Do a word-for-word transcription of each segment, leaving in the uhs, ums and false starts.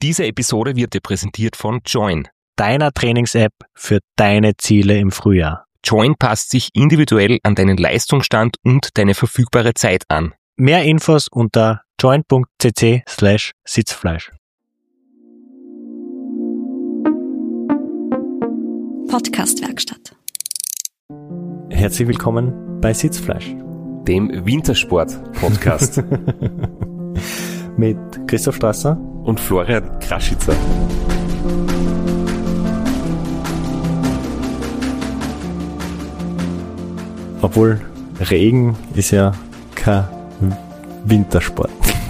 Diese Episode wird dir präsentiert von Join, deiner Trainings-App für deine Ziele im Frühjahr. Join passt sich individuell an deinen Leistungsstand und deine verfügbare Zeit an. Mehr Infos unter join.cc slash Sitzfleisch. Podcast-Werkstatt. Herzlich willkommen bei Sitzfleisch, dem Wintersport-Podcast. Mit Christoph Strasser und Florian Kraschitzer. Obwohl Regen ist ja kein Wintersport.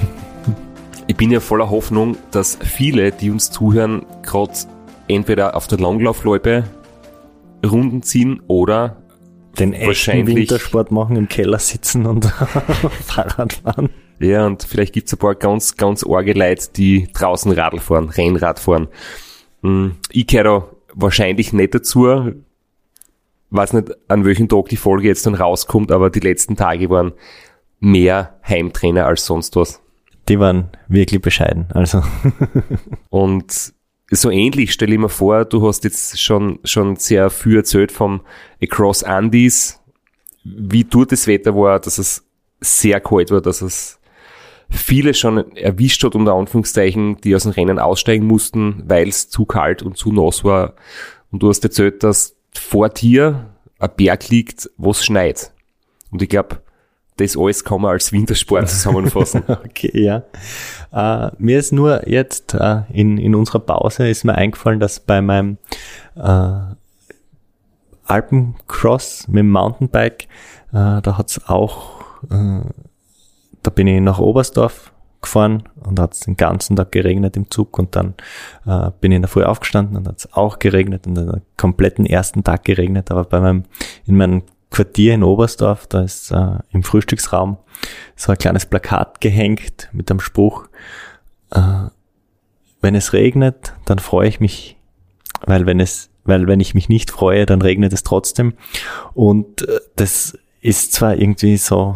Ich bin ja voller Hoffnung, dass viele, die uns zuhören, gerade entweder auf der Langlaufloipe Runden ziehen oder den echten Wintersport machen, im Keller sitzen und Fahrrad fahren. Ja, und vielleicht gibt's ein paar ganz, ganz arge Leute, die draußen Radl fahren, Rennrad fahren. Ich gehöre da wahrscheinlich nicht dazu. Weiß nicht, an welchem Tag die Folge jetzt dann rauskommt, aber die letzten Tage waren mehr Heimtrainer als sonst was. Die waren wirklich bescheiden, also. Und so ähnlich stelle ich mir vor, du hast jetzt schon, schon sehr viel erzählt vom Across Andes, wie dort das Wetter war, dass es sehr kalt war, dass es viele schon erwischt hat, unter Anführungszeichen, die aus dem Rennen aussteigen mussten, weil es zu kalt und zu nass war. Und du hast erzählt, dass vor dir ein Berg liegt, wo es schneit. Und ich glaube, das alles kann man als Wintersport zusammenfassen. Okay, ja. Uh, mir ist nur jetzt uh, in, in unserer Pause ist mir eingefallen, dass bei meinem uh, Alpencross mit dem Mountainbike, uh, da hat's auch, uh, da bin ich nach Oberstdorf gefahren und hat's den ganzen Tag geregnet im Zug und dann uh, bin ich in der Früh aufgestanden und hat's auch geregnet und den kompletten ersten Tag geregnet, aber bei meinem, in meinem Quartier in Oberstdorf, da ist äh, im Frühstücksraum so ein kleines Plakat gehängt mit einem Spruch, äh, wenn es regnet, dann freue ich mich, weil wenn es, weil wenn ich mich nicht freue, dann regnet es trotzdem. Und äh, das ist zwar irgendwie so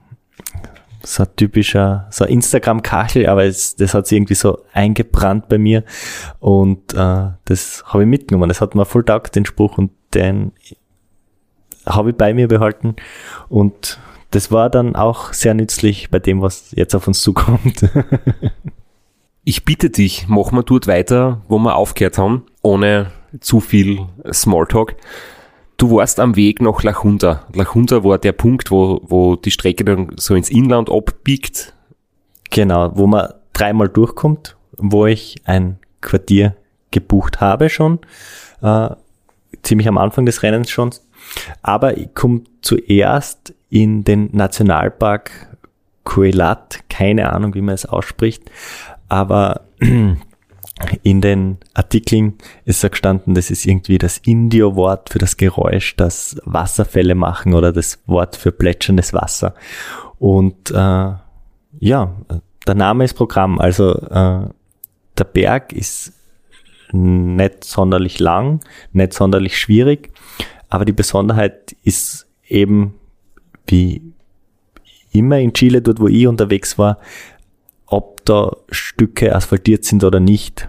so ein typischer, so ein Instagram-Kachel, aber es, das hat sich irgendwie so eingebrannt bei mir und äh, das habe ich mitgenommen. Das hat mir voll taugt, den Spruch, und den habe ich bei mir behalten und das war dann auch sehr nützlich bei dem, was jetzt auf uns zukommt. Ich bitte dich, machen wir dort weiter, wo wir aufgehört haben, ohne zu viel Smalltalk. Du warst am Weg nach La Junta. La Junta war der Punkt, wo, wo die Strecke dann so ins Inland abbiegt. Genau, wo man dreimal durchkommt, wo ich ein Quartier gebucht habe schon, äh, ziemlich am Anfang des Rennens schon. Aber ich komme zuerst in den Nationalpark Cuellat, keine Ahnung, wie man es ausspricht, aber in den Artikeln ist ja gestanden, das ist irgendwie das Indio-Wort für das Geräusch, das Wasserfälle machen, oder das Wort für plätscherndes Wasser. Und äh, ja, der Name ist Programm, also äh, der Berg ist nicht sonderlich lang, nicht sonderlich schwierig, aber die Besonderheit ist eben, wie immer in Chile, dort wo ich unterwegs war, ob da Stücke asphaltiert sind oder nicht.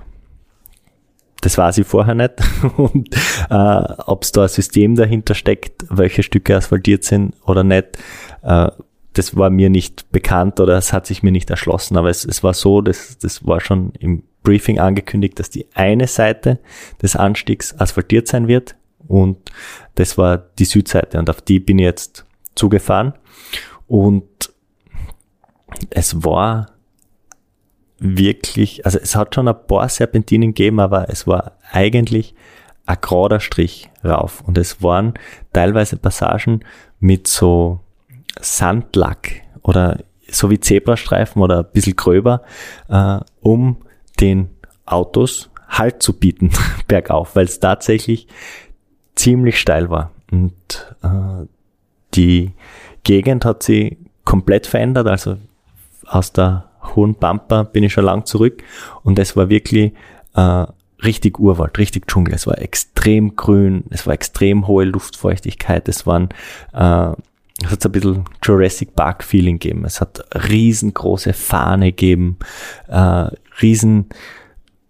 Das weiß ich vorher nicht. Und äh, ob es da ein System dahinter steckt, welche Stücke asphaltiert sind oder nicht, äh, das war mir nicht bekannt oder es hat sich mir nicht erschlossen. Aber es, es war so, das, das war schon im Briefing angekündigt, dass die eine Seite des Anstiegs asphaltiert sein wird. Und das war die Südseite und auf die bin ich jetzt zugefahren. Und es war wirklich, also es hat schon ein paar Serpentinen gegeben, aber es war eigentlich ein gerader Strich rauf. Und es waren teilweise Passagen mit so Sandlack oder so wie Zebrastreifen oder ein bisschen gröber, äh, um den Autos Halt zu bieten bergauf, weil es tatsächlich ziemlich steil war. Und äh, die Gegend hat sich komplett verändert, also aus der hohen Pampa bin ich schon lang zurück und es war wirklich äh, richtig Urwald, richtig Dschungel. Es war extrem grün, es war extrem hohe Luftfeuchtigkeit, es waren äh, es hat ein bisschen Jurassic Park Feeling gegeben. Es hat riesengroße Fahne gegeben, äh, riesen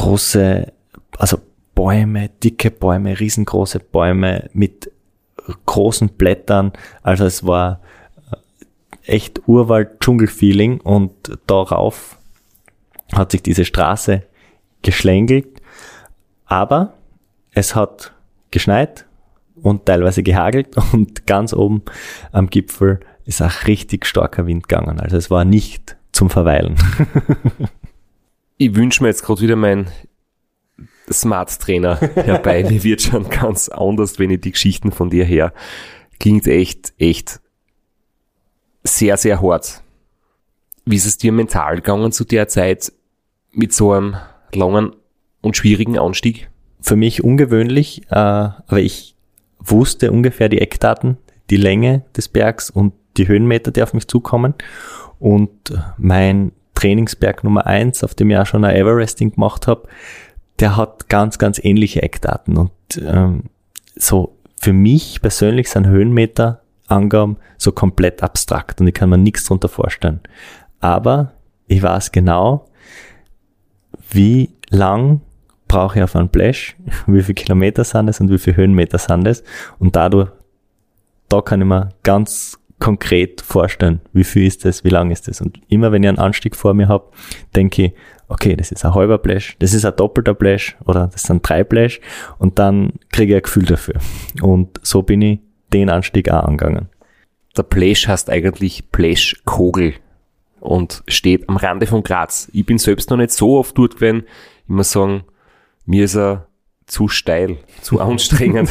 große, also Bäume, dicke Bäume, riesengroße Bäume mit großen Blättern. Also es war echt Urwald-Dschungel-Feeling und darauf hat sich diese Straße geschlängelt. Aber es hat geschneit und teilweise gehagelt und ganz oben am Gipfel ist auch richtig starker Wind gegangen. Also es war nicht zum Verweilen. Ich wünsche mir jetzt gerade wieder meinen Smart-Trainer herbei. Mir wird schon ganz anders, wenn ich die Geschichten von dir her. Klingt echt, echt sehr, sehr hart. Wie ist es dir mental gegangen zu der Zeit mit so einem langen und schwierigen Anstieg? Für mich ungewöhnlich, äh, aber ich wusste ungefähr die Eckdaten, die Länge des Bergs und die Höhenmeter, die auf mich zukommen. Und mein Trainingsberg Nummer eins, auf dem ich auch schon ein Everesting gemacht habe, der hat ganz, ganz ähnliche Eckdaten. Und ähm, so für mich persönlich sind Höhenmeterangaben so komplett abstrakt und ich kann mir nichts darunter vorstellen. Aber ich weiß genau, wie lang brauche ich auf einen Splash, wie viele Kilometer sind es und wie viele Höhenmeter sind es. Und dadurch, da kann ich mir ganz konkret vorstellen, wie viel ist das, wie lang ist das. Und immer wenn ich einen Anstieg vor mir habe, denke ich, okay, das ist ein halber Splash, das ist ein doppelter Splash oder das sind drei Splash und dann kriege ich ein Gefühl dafür. Und so bin ich den Anstieg auch angegangen. Der Splash heißt eigentlich Splash-Kogel und steht am Rande von Graz. Ich bin selbst noch nicht so oft dort gewesen. Ich muss sagen, mir ist er zu steil, zu anstrengend.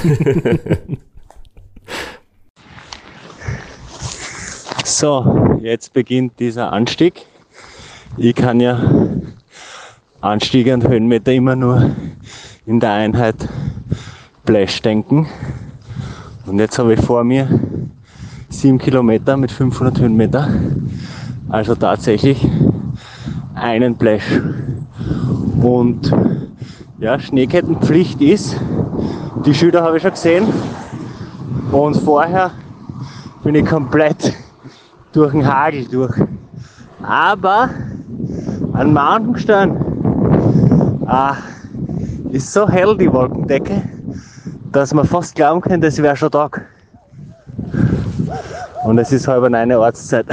So, jetzt beginnt dieser Anstieg. Ich kann ja Anstiege und Höhenmeter immer nur in der Einheit Splash denken. Und jetzt habe ich vor mir sieben Kilometer mit fünfhundert Höhenmeter. Also tatsächlich einen Splash. Und ja, Schneekettenpflicht ist, die Schilder habe ich schon gesehen. Und vorher bin ich komplett durch den Hagel durch. Aber an Mountainstein ah, ist so hell die Wolkendecke, dass man fast glauben kann, das wäre schon Tag. Und es ist halb eine Ortszeit.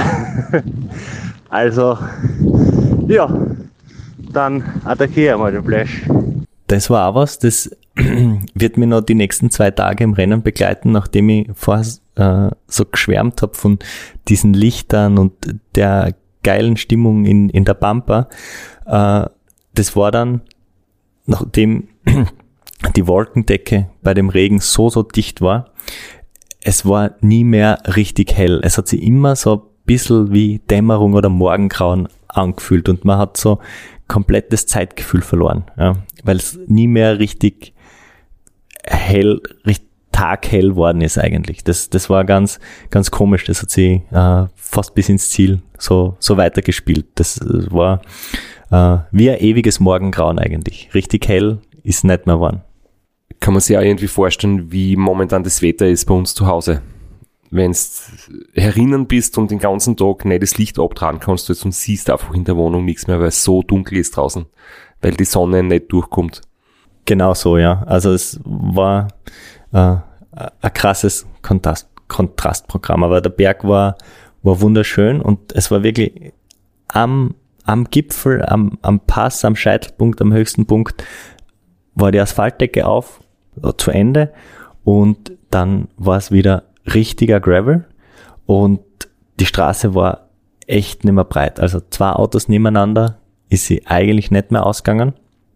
Also, ja, dann attackiere ich mal den Splash. Das war auch was, das wird mir noch die nächsten zwei Tage im Rennen begleiten, nachdem ich vorher äh, so geschwärmt habe von diesen Lichtern und der geilen Stimmung in, in der Pampa. Äh, das war dann, nachdem die Wolkendecke bei dem Regen so, so dicht war, es war nie mehr richtig hell. Es hat sich immer so ein bisschen wie Dämmerung oder Morgengrauen angefühlt und man hat so komplettes Zeitgefühl verloren, ja, weil es nie mehr richtig hell, richtig taghell worden ist eigentlich. Das, das war ganz, ganz komisch. Das hat sich äh, fast bis ins Ziel so, so weitergespielt. Das war äh, wie ein ewiges Morgengrauen eigentlich. Richtig hell ist nicht mehr geworden. Kann man sich auch irgendwie vorstellen, wie momentan das Wetter ist bei uns zu Hause. Wenn du herinnen bist und den ganzen Tag nicht das Licht abtragen kannst du jetzt und siehst einfach in der Wohnung nichts mehr, weil es so dunkel ist draußen, weil die Sonne nicht durchkommt. Genau so, ja. Also es war äh, ein krasses Kontrast, Kontrastprogramm, aber der Berg war, war wunderschön und es war wirklich am, am Gipfel, am, am Pass, am Scheitelpunkt, am höchsten Punkt war die Asphaltdecke auf, zu Ende und dann war es wieder richtiger Gravel und die Straße war echt nicht mehr breit. Also zwei Autos nebeneinander ist sie eigentlich nicht mehr ausgegangen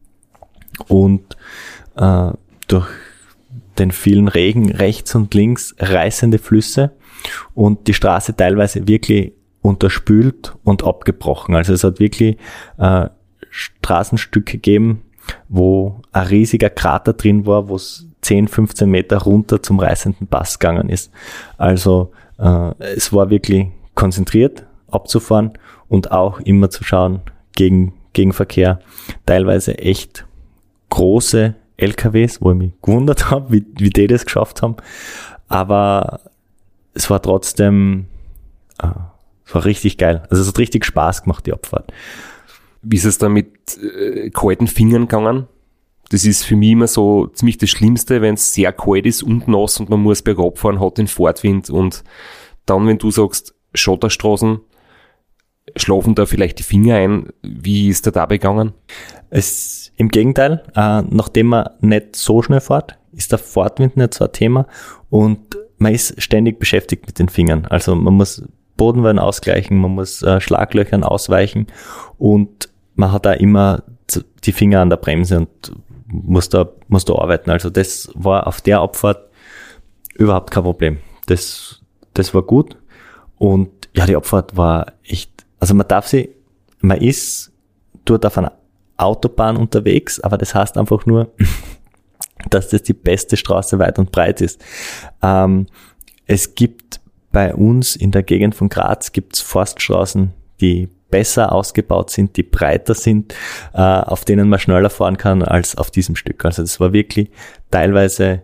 und äh, durch den vielen Regen rechts und links reißende Flüsse und die Straße teilweise wirklich unterspült und abgebrochen. Also es hat wirklich äh, Straßenstücke gegeben, wo ein riesiger Krater drin war, wo es zehn, fünfzehn Meter runter zum reißenden Pass gegangen ist. Also äh, es war wirklich konzentriert abzufahren und auch immer zu schauen gegen Gegenverkehr. Teilweise echt große L K Ws, wo ich mich gewundert habe, wie, wie die das geschafft haben. Aber es war trotzdem, äh, es war richtig geil. Also es hat richtig Spaß gemacht, die Abfahrt. Wie ist es da mit äh, kalten Fingern gegangen? Das ist für mich immer so ziemlich das Schlimmste, wenn es sehr kalt ist und nass und man muss bergab fahren, hat den Fahrtwind und dann, wenn du sagst, Schotterstraßen, schlafen da vielleicht die Finger ein. Wie ist da dabei gegangen? Es, im Gegenteil, äh, nachdem man nicht so schnell fährt, ist der Fahrtwind nicht so ein Thema und man ist ständig beschäftigt mit den Fingern. Also man muss Bodenwellen ausgleichen, man muss äh, Schlaglöchern ausweichen und man hat da immer die Finger an der Bremse und muss da, muss da arbeiten. Also das war auf der Abfahrt überhaupt kein Problem. Das, das war gut. Und ja, die Abfahrt war echt, also man darf sie, man ist dort auf einer Autobahn unterwegs, aber das heißt einfach nur, dass das die beste Straße weit und breit ist. Ähm, es gibt bei uns in der Gegend von Graz gibt's Forststraßen, die besser ausgebaut sind, die breiter sind, äh, auf denen man schneller fahren kann als auf diesem Stück. Also das war wirklich teilweise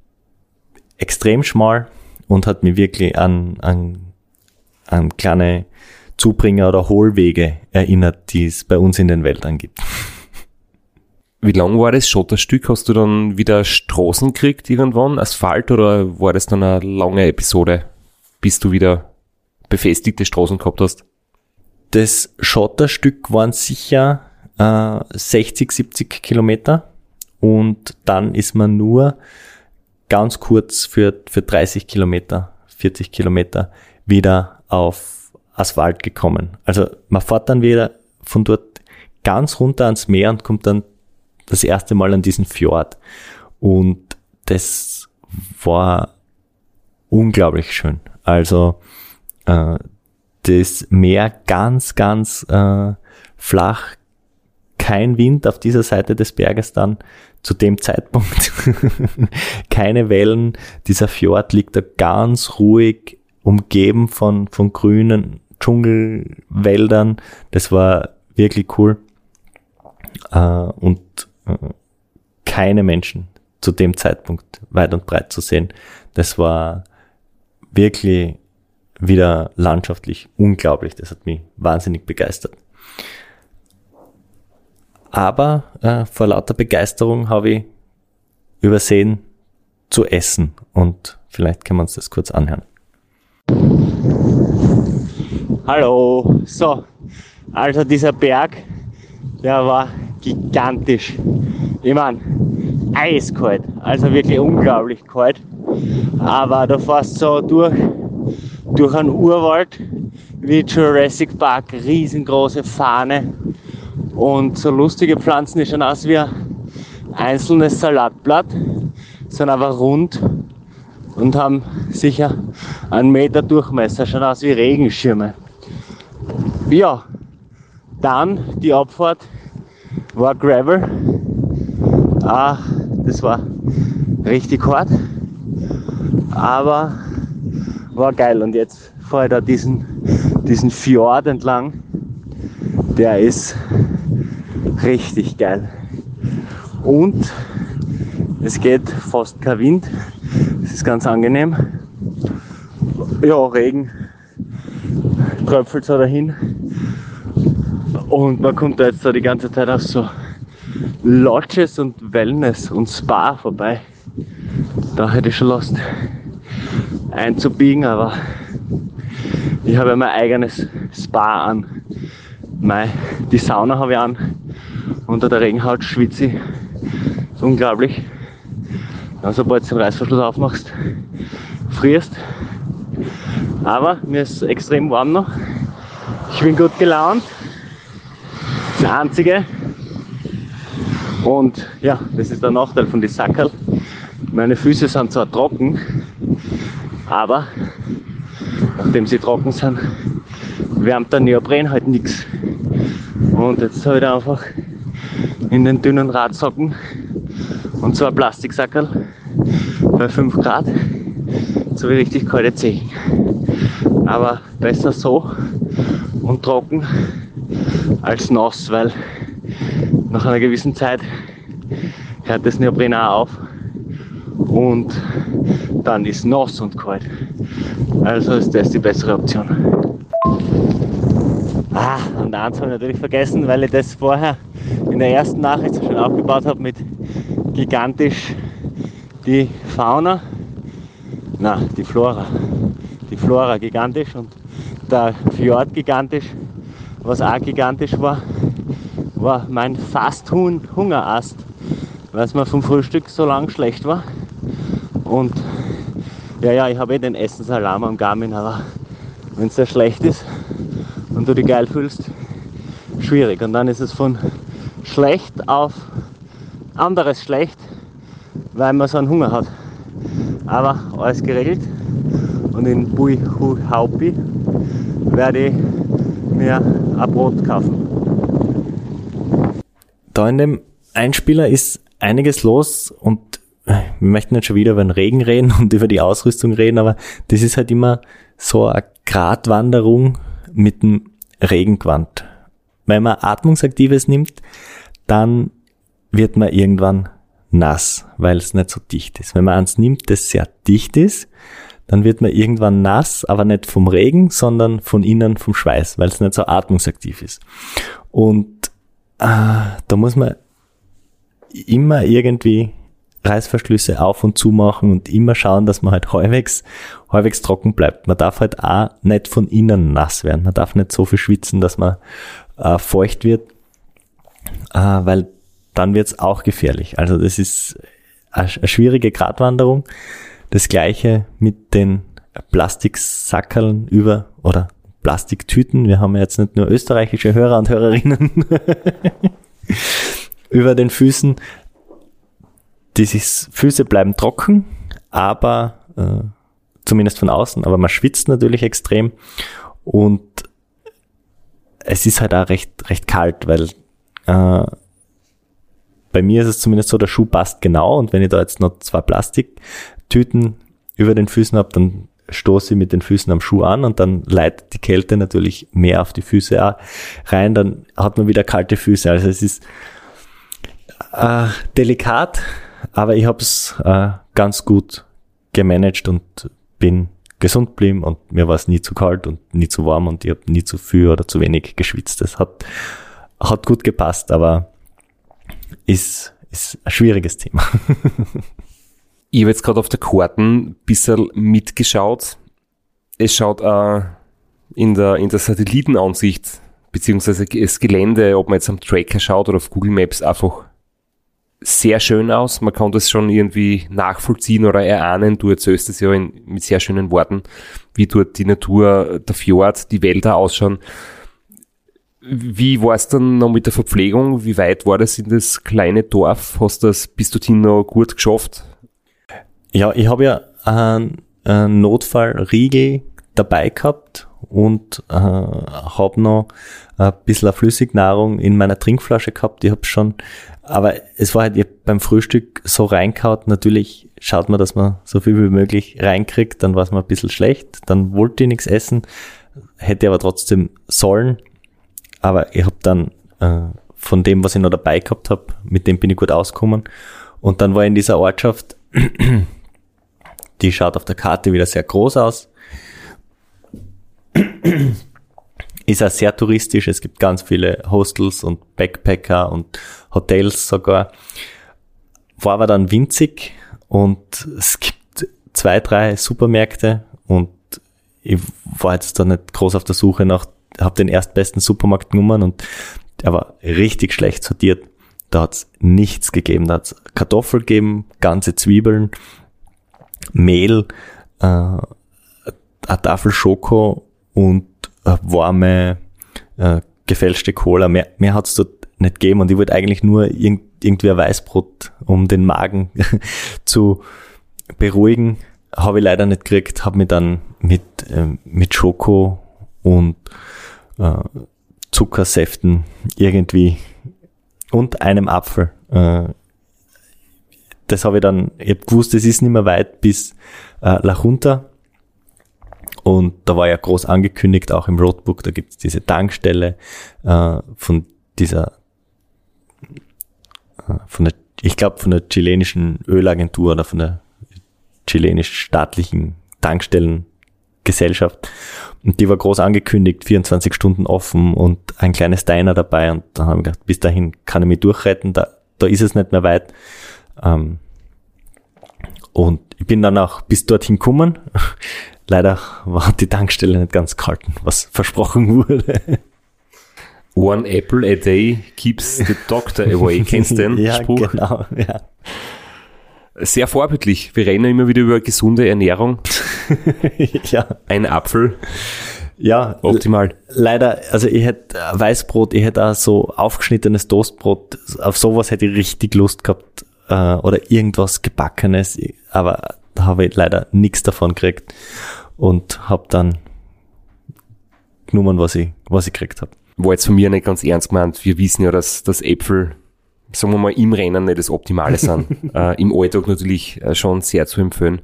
extrem schmal und hat mich wirklich an, an, an kleine Zubringer oder Hohlwege erinnert, die es bei uns in den Wäldern gibt. Wie lang war das Schotterstück? Hast du dann wieder Straßen gekriegt irgendwann, Asphalt, oder war das dann eine lange Episode, bis du wieder befestigte Straßen gehabt hast? Das Schotterstück waren sicher äh, sechzig, siebzig Kilometer und dann ist man nur ganz kurz für, für dreißig Kilometer, vierzig Kilometer wieder auf Asphalt gekommen. Also man fährt dann wieder von dort ganz runter ans Meer und kommt dann das erste Mal an diesen Fjord. Und das war unglaublich schön. Also äh, das Meer ganz, ganz äh, flach, kein Wind auf dieser Seite des Berges dann zu dem Zeitpunkt, keine Wellen, dieser Fjord liegt da ganz ruhig, umgeben von, von grünen Dschungelwäldern, das war wirklich cool äh, und äh, keine Menschen zu dem Zeitpunkt weit und breit zu sehen, das war wirklich wieder landschaftlich unglaublich. Das hat mich wahnsinnig begeistert. Aber äh, vor lauter Begeisterung habe ich übersehen zu essen. Und vielleicht können wir uns das kurz anhören. Hallo. So, also dieser Berg, der war gigantisch. Ich meine, eiskalt. Also wirklich unglaublich kalt. Aber du fährst so durch durch einen Urwald wie Jurassic Park, riesengroße Fahne und so lustige Pflanzen, die schauen aus wie ein einzelnes Salatblatt, sind aber rund und haben sicher einen Meter Durchmesser, schauen aus wie Regenschirme. Ja, dann die Abfahrt war Gravel, ah, das war richtig hart, aber war geil. Und jetzt fahre ich da diesen, diesen Fjord entlang. Der ist richtig geil. Und es geht fast kein Wind. Es ist ganz angenehm. Ja, Regen tröpfelt so dahin. Und man kommt da jetzt da die ganze Zeit auf so Lodges und Wellness und Spa vorbei. Da hätte ich schon Lust einzubiegen, aber ich habe ja mein eigenes Spa an. Mein, die Sauna habe ich an. Unter der Regenhaut schwitze ich. Das ist unglaublich. Ja, sobald du den Reißverschluss aufmachst, frierst. Aber mir ist extrem warm noch. Ich bin gut gelaunt. Das Einzige. Und ja, das ist der Nachteil von den Sackerl. Meine Füße sind zwar trocken, aber nachdem sie trocken sind, wärmt der Neopren halt nichts. Und jetzt habe ich da einfach in den dünnen Radsocken und so ein Plastiksackerl bei fünf Grad, so wie richtig kalte Zehen. Aber besser so und trocken als nass, weil nach einer gewissen Zeit hört das Neopren auch auf und dann ist nass und kalt. Also ist das die bessere Option. Ah, Ah, und eins habe ich natürlich vergessen, weil ich das vorher in der ersten Nachricht schon aufgebaut habe mit gigantisch die Fauna, na die Flora, die Flora gigantisch und der Fjord gigantisch. Was auch gigantisch war, war mein Fast-Hungerast, weil es mir vom Frühstück so lang schlecht war. Und ja, ja, ich habe eh den Essensalarm am Garmin, aber wenn es sehr schlecht ist und du dich geil fühlst, schwierig. Und dann ist es von schlecht auf anderes schlecht, weil man so einen Hunger hat. Aber alles geregelt und in Bui Hu Haupi werde ich mir ein Brot kaufen. Da in dem Einspieler ist einiges los und wir möchten jetzt schon wieder über den Regen reden und über die Ausrüstung reden, aber das ist halt immer so eine Gratwanderung mit dem Regengewand. Wenn man Atmungsaktives nimmt, dann wird man irgendwann nass, weil es nicht so dicht ist. Wenn man eins nimmt, das sehr dicht ist, dann wird man irgendwann nass, aber nicht vom Regen, sondern von innen vom Schweiß, weil es nicht so atmungsaktiv ist. Und äh, da muss man immer irgendwie Reißverschlüsse auf und zu machen und immer schauen, dass man halt halbwegs, halbwegs trocken bleibt. Man darf halt auch nicht von innen nass werden. Man darf nicht so viel schwitzen, dass man äh, feucht wird, äh, weil dann wird's auch gefährlich. Also das ist eine, eine schwierige Gratwanderung. Das Gleiche mit den Plastiksackerln über oder Plastiktüten. Wir haben ja jetzt nicht nur österreichische Hörer und Hörerinnen über den Füßen. Die Füße bleiben trocken, aber äh, zumindest von außen, aber man schwitzt natürlich extrem und es ist halt auch recht recht kalt, weil äh, bei mir ist es zumindest so, der Schuh passt genau und wenn ich da jetzt noch zwei Plastiktüten über den Füßen habe, dann stoße ich mit den Füßen am Schuh an und dann leitet die Kälte natürlich mehr auf die Füße auch rein, dann hat man wieder kalte Füße. Also es ist äh, delikat, aber ich habe es äh, ganz gut gemanagt und bin gesund geblieben und mir war es nie zu kalt und nie zu warm und ich habe nie zu viel oder zu wenig geschwitzt. Das hat, hat gut gepasst, aber ist, ist ein schwieriges Thema. Ich habe jetzt gerade auf der Karten ein bisschen mitgeschaut. Es schaut äh, in der, in der Satellitenansicht, beziehungsweise das Gelände, ob man jetzt am Tracker schaut oder auf Google Maps, einfach sehr schön aus. Man kann das schon irgendwie nachvollziehen oder erahnen. Du erzählst es ja in, mit sehr schönen Worten, wie dort die Natur, der Fjord, die Wälder ausschauen. Wie war es dann noch mit der Verpflegung? Wie weit war das in das kleine Dorf? Hast du das bis dorthin noch gut geschafft? Ja, ich habe ja einen, einen Notfallriegel dabei gehabt und äh, habe noch ein bisschen Flüssignahrung in meiner Trinkflasche gehabt. Ich habe schon, aber es war halt, ich hab beim Frühstück so reingehaut. Natürlich schaut man, dass man so viel wie möglich reinkriegt. Dann war es mir ein bisschen schlecht. Dann wollte ich nichts essen, hätte aber trotzdem sollen. Aber ich habe dann äh, von dem, was ich noch dabei gehabt habe, mit dem bin ich gut ausgekommen. Und dann war ich in dieser Ortschaft, die schaut auf der Karte wieder sehr groß aus. Ist auch sehr touristisch. Es gibt ganz viele Hostels und Backpacker und Hotels sogar. War aber dann winzig und es gibt zwei, drei Supermärkte und ich war jetzt da nicht groß auf der Suche nach, habe den erstbesten Supermarkt genommen und der war richtig schlecht sortiert. Da hat's nichts gegeben. Da hat's Kartoffeln gegeben, ganze Zwiebeln, Mehl, äh, eine Tafel Schoko und äh, warme, äh, gefälschte Cola. Mehr, mehr hat's dort nicht gegeben und ich wollte eigentlich nur irg- irgendwie ein Weißbrot, um den Magen zu beruhigen. Habe ich leider nicht gekriegt, habe mich dann mit, äh, mit Schoko und äh, Zuckersäften irgendwie und einem Apfel. Äh, das habe ich dann, ich habe gewusst, es ist nicht mehr weit bis äh, La Junta. Und da war ja groß angekündigt, auch im Roadbook, da gibt es diese Tankstelle äh, von dieser, äh, von der, ich glaube von der chilenischen Ölagentur oder von der chilenisch-staatlichen Tankstellen Gesellschaft. Und die war groß angekündigt, vierundzwanzig Stunden offen und ein kleines Diner dabei. Und dann habe ich gedacht, bis dahin kann ich mich durchretten, da, da ist es nicht mehr weit. Ähm, und ich bin dann auch bis dorthin gekommen. Leider war die Tankstelle nicht ganz gehalten, was versprochen wurde. One apple a day keeps the doctor away. Kennst du den ja, Spruch? Genau, ja. Sehr vorbildlich. Wir reden ja immer wieder über gesunde Ernährung. Ja. Ein Apfel. Ja. Optimal. Leider, also ich hätte Weißbrot, ich hätte auch so aufgeschnittenes Toastbrot, auf sowas hätte ich richtig Lust gehabt, äh, oder irgendwas Gebackenes, aber da habe ich leider nichts davon gekriegt und habe dann genommen, was ich, was ich gekriegt habe. War jetzt von mir nicht ganz ernst gemeint. Wir wissen ja, dass, dass Äpfel, sagen wir mal, im Rennen nicht das Optimale sind. äh, Im Alltag natürlich äh, schon sehr zu empfehlen.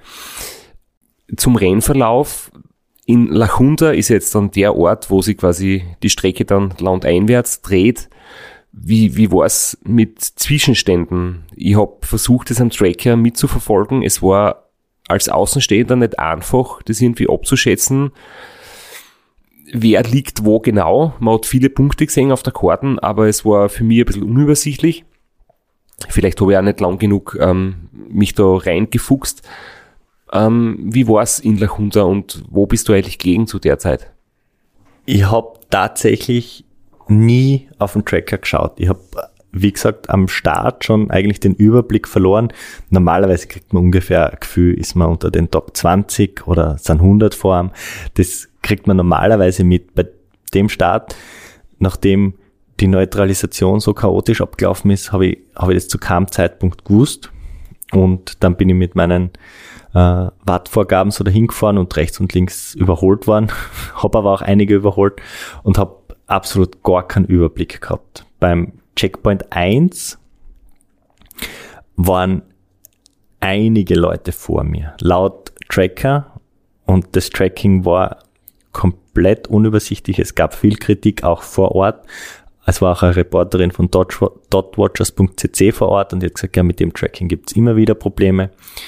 Zum Rennverlauf in La Junta ist jetzt dann der Ort, wo sich quasi die Strecke dann landeinwärts dreht. Wie, wie war es mit Zwischenständen? Ich habe versucht, das am Tracker mitzuverfolgen. Es war als Außenstehender nicht einfach, das irgendwie abzuschätzen. Wer liegt wo genau? Man hat viele Punkte gesehen auf der Karten, aber es war für mich ein bisschen unübersichtlich. Vielleicht habe ich auch nicht lang genug ähm, mich da reingefuchst. Ähm, wie war es in La Junta und wo bist du eigentlich gelegen zu der Zeit? Ich habe tatsächlich nie auf den Tracker geschaut. Ich habe, wie gesagt, am Start schon eigentlich den Überblick verloren. Normalerweise kriegt man ungefähr ein Gefühl, ist man unter den Top zwanzig oder sind hundert vor einem. Das kriegt man normalerweise mit. Bei dem Start, nachdem die Neutralisation so chaotisch abgelaufen ist, habe ich, habe ich das zu keinem Zeitpunkt gewusst. Und dann bin ich mit meinen äh, Wattvorgaben so dahin gefahren und rechts und links überholt worden. Habe aber auch einige überholt und habe absolut gar keinen Überblick gehabt. Beim Checkpoint eins waren einige Leute vor mir, laut Tracker, und das Tracking war komplett unübersichtlich. Es gab viel Kritik auch vor Ort. Es war auch eine Reporterin von dotwatchers punkt c c vor Ort und die hat gesagt, ja, mit dem Tracking gibt's immer wieder Probleme.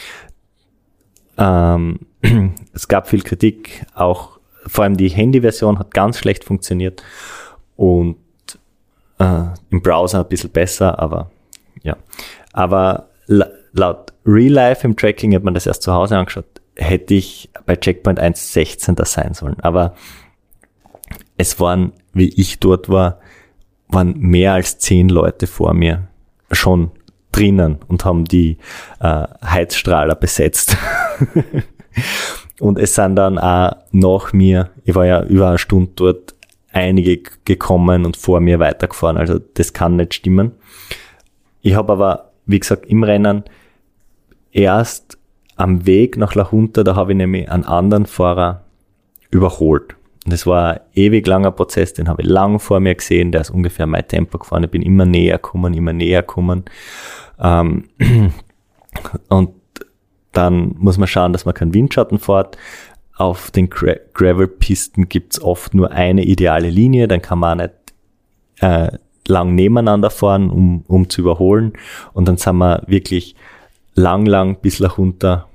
Ähm, es gab viel Kritik, auch vor allem die Handyversion hat ganz schlecht funktioniert und äh, im Browser ein bisschen besser, aber ja. Aber la- laut Real Life im Tracking, hat man das erst zu Hause angeschaut, hätte ich bei Checkpoint eins sechzehnter sein sollen. Aber es waren, wie ich dort war, waren mehr als zehn Leute vor mir schon drinnen und haben die äh, Heizstrahler besetzt. Und es sind dann auch nach mir, ich war ja über eine Stunde dort, einige gekommen und vor mir weitergefahren. Also das kann nicht stimmen. Ich habe aber, wie gesagt, im Rennen erst am Weg nach La Junta, da habe ich nämlich einen anderen Fahrer überholt. Und das war ein ewig langer Prozess, den habe ich lang vor mir gesehen, der ist ungefähr mein Tempo gefahren. Ich bin immer näher gekommen, immer näher gekommen. Ähm, und dann muss man schauen, dass man keinen Windschatten fährt. Auf den Gra- Gravel-Pisten gibt's oft nur eine ideale Linie, dann kann man auch nicht äh, lang nebeneinander fahren, um, um zu überholen. Und dann sind wir wirklich lang, lang bis La Junta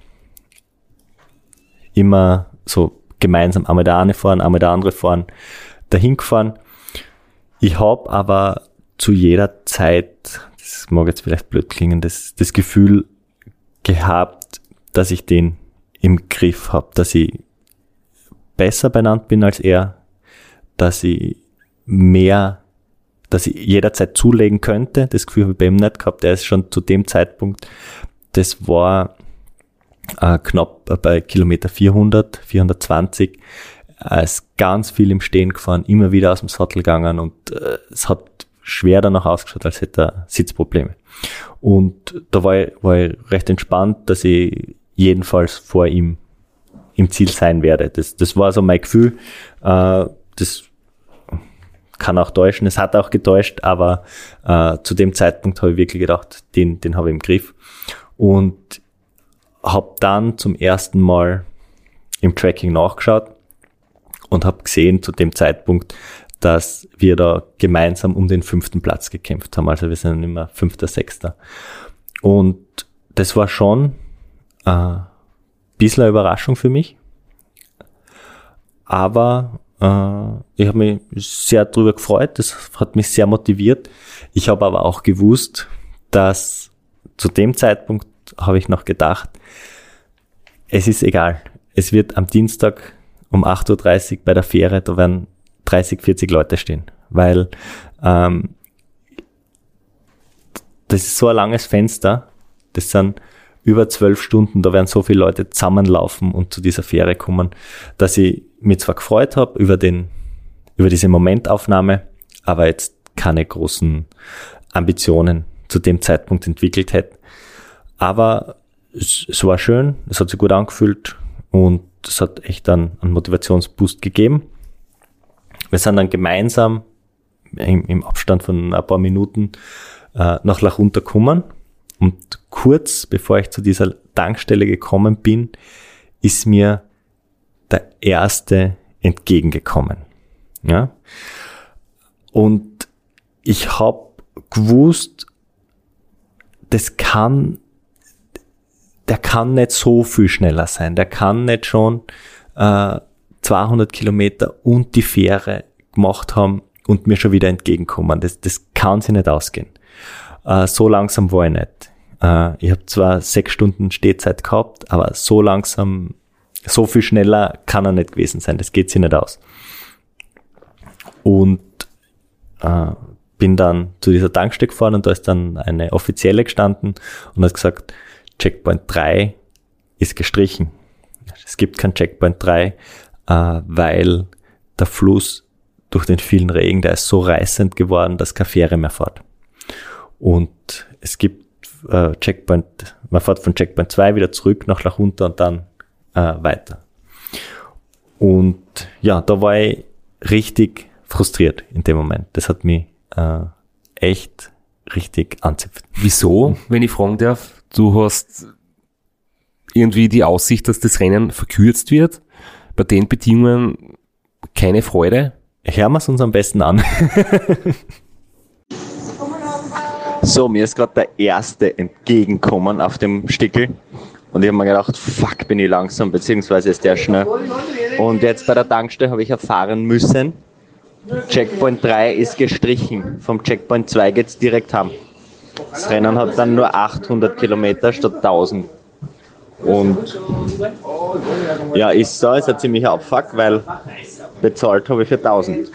immer so gemeinsam einmal der eine fahren, einmal der andere fahren, dahin gefahren. Ich habe aber zu jeder Zeit, das mag jetzt vielleicht blöd klingen, das, das Gefühl gehabt, dass ich den im Griff habe, dass ich besser benannt bin als er, dass ich mehr, dass ich jederzeit zulegen könnte. Das Gefühl habe ich bei ihm nicht gehabt. Der ist schon zu dem Zeitpunkt, das war äh, knapp bei Kilometer vierhundert, vierhundertzwanzig, er ist ganz viel im Stehen gefahren, immer wieder aus dem Sattel gegangen und äh, es hat schwer danach ausgeschaut, als hätte er Sitzprobleme. Und da war ich, war ich recht entspannt, dass ich jedenfalls vor ihm im Ziel sein werde. Das, das war so mein Gefühl. Äh, das kann auch täuschen. Es hat auch getäuscht, aber äh, zu dem Zeitpunkt habe ich wirklich gedacht, den, den habe ich im Griff. Und habe dann zum ersten Mal im Tracking nachgeschaut und habe gesehen zu dem Zeitpunkt, dass wir da gemeinsam um den fünften Platz gekämpft haben. Also wir sind immer fünfter, sechster. Und das war schon ein bisschen eine Überraschung für mich. aber äh, ich habe mich sehr darüber gefreut, das hat mich sehr motiviert. Ich habe aber auch gewusst, dass zu dem Zeitpunkt habe ich noch gedacht, es ist egal. Es wird am Dienstag um acht Uhr dreißig bei der Fähre, da werden dreißig, vierzig Leute stehen, weil ähm, das ist so ein langes Fenster, das sind über zwölf Stunden, da werden so viele Leute zusammenlaufen und zu dieser Fähre kommen, dass ich mich zwar gefreut habe über den, über diese Momentaufnahme, aber jetzt keine großen Ambitionen zu dem Zeitpunkt entwickelt hätte. Aber es, es war schön, es hat sich gut angefühlt und es hat echt einen, einen Motivationsboost gegeben. Wir sind dann gemeinsam im, im Abstand von ein paar Minuten äh, nach Lachunter gekommen und kurz bevor ich zu dieser Tankstelle gekommen bin, ist mir der Erste entgegengekommen. Ja? Und ich habe gewusst, das kann, der kann nicht so viel schneller sein. Der kann nicht schon äh, zweihundert Kilometer und die Fähre gemacht haben und mir schon wieder entgegenkommen. Das, das kann sich nicht ausgehen. Äh, so langsam war ich nicht. Äh, ich habe zwar sechs Stunden Stehzeit gehabt, aber so langsam, so viel schneller kann er nicht gewesen sein. Das geht sich nicht aus. Und äh, bin dann zu dieser Tankstelle gefahren und da ist dann eine Offizielle gestanden und hat gesagt, Checkpoint drei ist gestrichen. Es gibt kein Checkpoint drei, äh, weil der Fluss durch den vielen Regen, der ist so reißend geworden, dass keine Fähre mehr fährt. Und es gibt äh, Checkpoint, man fährt von Checkpoint zwei wieder zurück nach Lachunter und dann äh, weiter. Und ja, da war ich richtig frustriert in dem Moment. Das hat mich äh, echt richtig anzipft. Wieso, wenn ich fragen darf? Du hast irgendwie die Aussicht, dass das Rennen verkürzt wird. Bei den Bedingungen keine Freude. Hören wir es uns am besten an. So, mir ist gerade der Erste entgegengekommen auf dem Stickel und ich habe mir gedacht, fuck, bin ich langsam, beziehungsweise ist der schnell. Und jetzt bei der Tankstelle habe ich erfahren müssen, Checkpoint drei ist gestrichen, vom Checkpoint zwei geht es direkt heim. Das Rennen hat dann nur achthundert Kilometer statt tausend. Und ja, ist so, ist ein ziemlicher Abfuck, weil bezahlt habe ich für tausend.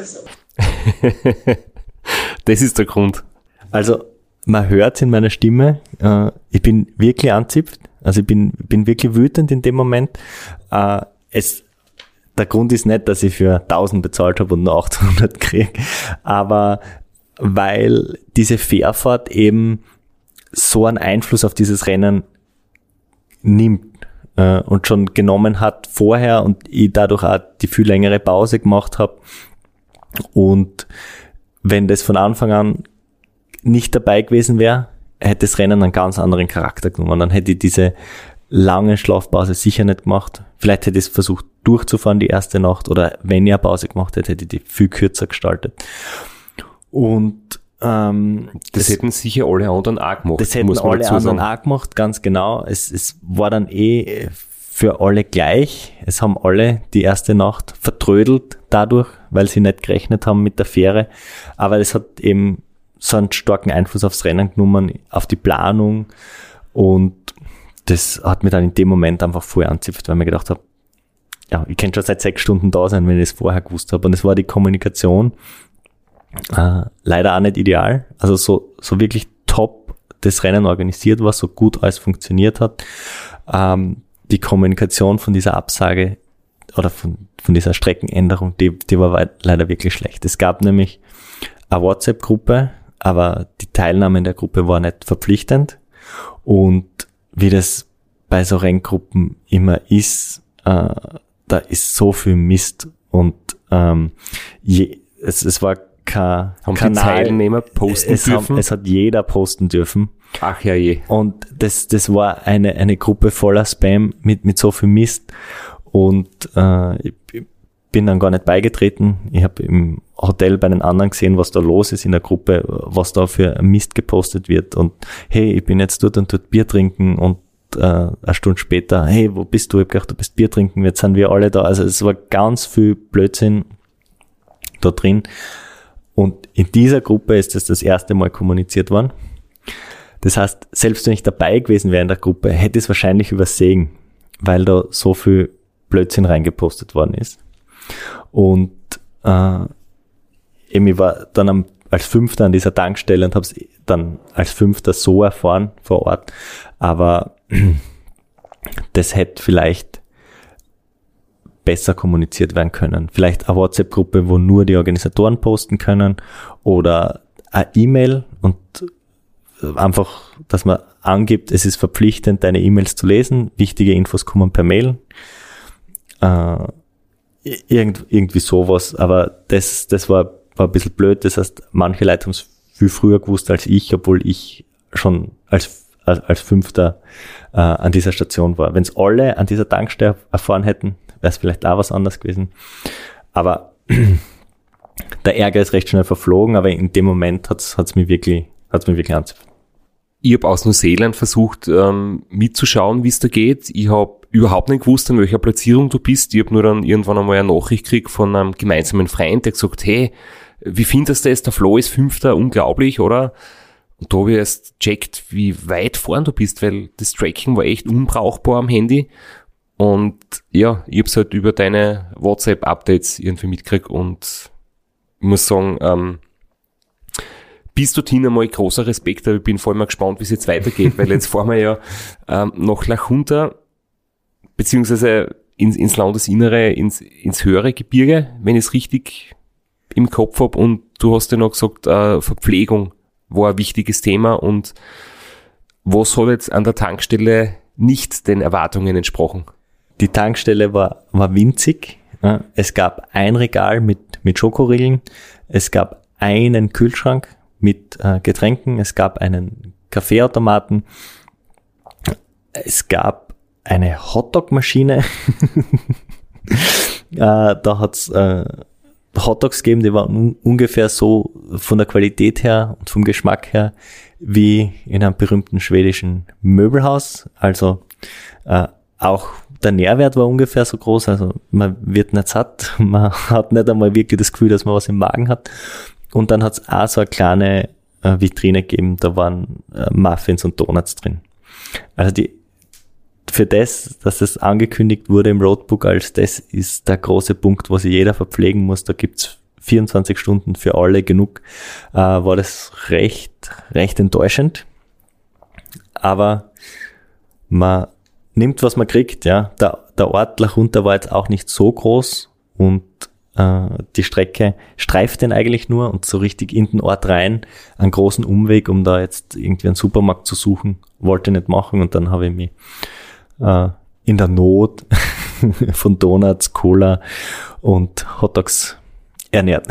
Das ist der Grund. Also, man hört in meiner Stimme, äh, ich bin wirklich anzipft, also ich bin, bin wirklich wütend in dem Moment. Äh, es, der Grund ist nicht, dass ich für tausend bezahlt habe und nur achthundert kriege, aber weil diese Fährfahrt eben so einen Einfluss auf dieses Rennen nimmt äh, und schon genommen hat vorher und ich dadurch auch die viel längere Pause gemacht habe. Und wenn das von Anfang an nicht dabei gewesen wäre, hätte das Rennen einen ganz anderen Charakter genommen. Dann hätte ich diese lange Schlafpause sicher nicht gemacht. Vielleicht hätte ich es versucht durchzufahren die erste Nacht oder wenn ich eine Pause gemacht hätte, hätte ich die viel kürzer gestaltet. Und ähm, das, das hätten sicher alle anderen auch gemacht. Das hätten muss man alle dazu anderen sagen. auch gemacht, ganz genau. Es, es war dann eh für alle gleich. Es haben alle die erste Nacht vertrödelt dadurch, weil sie nicht gerechnet haben mit der Fähre. Aber es hat eben so einen starken Einfluss aufs Rennen genommen, auf die Planung. Und das hat mir dann in dem Moment einfach voll anzipft, weil ich mir gedacht habe, ja, ich könnte schon seit sechs Stunden da sein, wenn ich es vorher gewusst habe. Und es war die Kommunikation äh, leider auch nicht ideal. Also so, so wirklich top das Rennen organisiert war, so gut alles funktioniert hat. Ähm, die Kommunikation von dieser Absage oder von, von dieser Streckenänderung, die, die war weit, leider wirklich schlecht. Es gab nämlich eine WhatsApp-Gruppe, aber die Teilnahme in der Gruppe war nicht verpflichtend. Und wie das bei so Renngruppen immer ist, äh, da ist so viel Mist und ähm, je, es, es war kein haben Kanal. Die Teilnehmer posten es dürfen? Haben, es hat jeder posten dürfen. Ach ja je. Und das, das war eine, eine Gruppe voller Spam mit, mit so viel Mist. Und äh, ich bin dann gar nicht beigetreten. Ich habe im Hotel bei den anderen gesehen, was da los ist in der Gruppe, was da für Mist gepostet wird. Und hey, ich bin jetzt dort und dort Bier trinken und äh, eine Stunde später, hey, wo bist du? Ich hab gedacht, du bist Bier trinken, jetzt sind wir alle da. Also es war ganz viel Blödsinn da drin. Und in dieser Gruppe ist das das erste Mal kommuniziert worden. Das heißt, selbst wenn ich dabei gewesen wäre in der Gruppe, hätte ich es wahrscheinlich übersehen, weil da so viel Blödsinn reingepostet worden ist. Und äh, eben, ich war dann am, als Fünfter an dieser Tankstelle und habe es dann als Fünfter so erfahren vor Ort. Aber das hätte vielleicht besser kommuniziert werden können. Vielleicht eine WhatsApp-Gruppe, wo nur die Organisatoren posten können, oder eine E-Mail und einfach, dass man angibt, es ist verpflichtend, deine E-Mails zu lesen, wichtige Infos kommen per Mail. Äh, irgend, irgendwie sowas, aber das, das war, war ein bisschen blöd. Das heißt, manche Leute haben es viel früher gewusst als ich, obwohl ich schon als, als, als Fünfter äh, an dieser Station war. Wenn es alle an dieser Tankstelle erfahren hätten, wäre es vielleicht auch was anderes gewesen. Aber der Ärger ist recht schnell verflogen, aber in dem Moment hat es mich wirklich, hat's mich wirklich angezogen. Ich habe aus Neuseeland versucht ähm, mitzuschauen, wie es da geht. Ich habe überhaupt nicht gewusst, an welcher Platzierung du bist. Ich habe nur dann irgendwann einmal eine Nachricht gekriegt von einem gemeinsamen Freund, der gesagt, hey, wie findest du das? Der Flo ist Fünfter, unglaublich, oder? Und da habe ich erst gecheckt, wie weit vorn du bist, weil das Tracking war echt unbrauchbar am Handy. Und ja, ich habe es halt über deine WhatsApp-Updates irgendwie mitgekriegt und ich muss sagen, ähm, bis dorthin einmal großer Respekt, aber ich bin vor allem gespannt, wie es jetzt weitergeht, weil jetzt fahren wir ja ähm, nach Lachunta, beziehungsweise ins, ins Landesinnere, ins, ins höhere Gebirge, wenn ich es richtig im Kopf habe. Und du hast ja noch gesagt, äh, Verpflegung war ein wichtiges Thema. Und was hat jetzt an der Tankstelle nicht den Erwartungen entsprochen? Die Tankstelle war, war winzig. Ja. Es gab ein Regal mit, mit Schokoriegeln. Es gab einen Kühlschrank mit äh, Getränken. Es gab einen Kaffeeautomaten. Es gab eine Hotdog-Maschine. äh, da hat's äh, Hotdogs gegeben, die waren un- ungefähr so von der Qualität her und vom Geschmack her wie in einem berühmten schwedischen Möbelhaus. Also äh, auch der Nährwert war ungefähr so groß. Also man wird nicht satt, man hat nicht einmal wirklich das Gefühl, dass man was im Magen hat. Und dann hat es auch so eine kleine äh, Vitrine gegeben, da waren äh, Muffins und Donuts drin. Also die, für das, dass es angekündigt wurde im Roadbook als das ist der große Punkt, wo sich jeder verpflegen muss, da gibt's vierundzwanzig Stunden für alle genug, äh, war das recht, recht enttäuschend. Aber man nimmt, was man kriegt, ja. Der, der Ort Lachunta war jetzt auch nicht so groß und die Strecke streift den eigentlich nur und so richtig in den Ort rein, einen großen Umweg, um da jetzt irgendwie einen Supermarkt zu suchen, wollte ich nicht machen und dann habe ich mich äh, in der Not von Donuts, Cola und Hotdogs ernährt.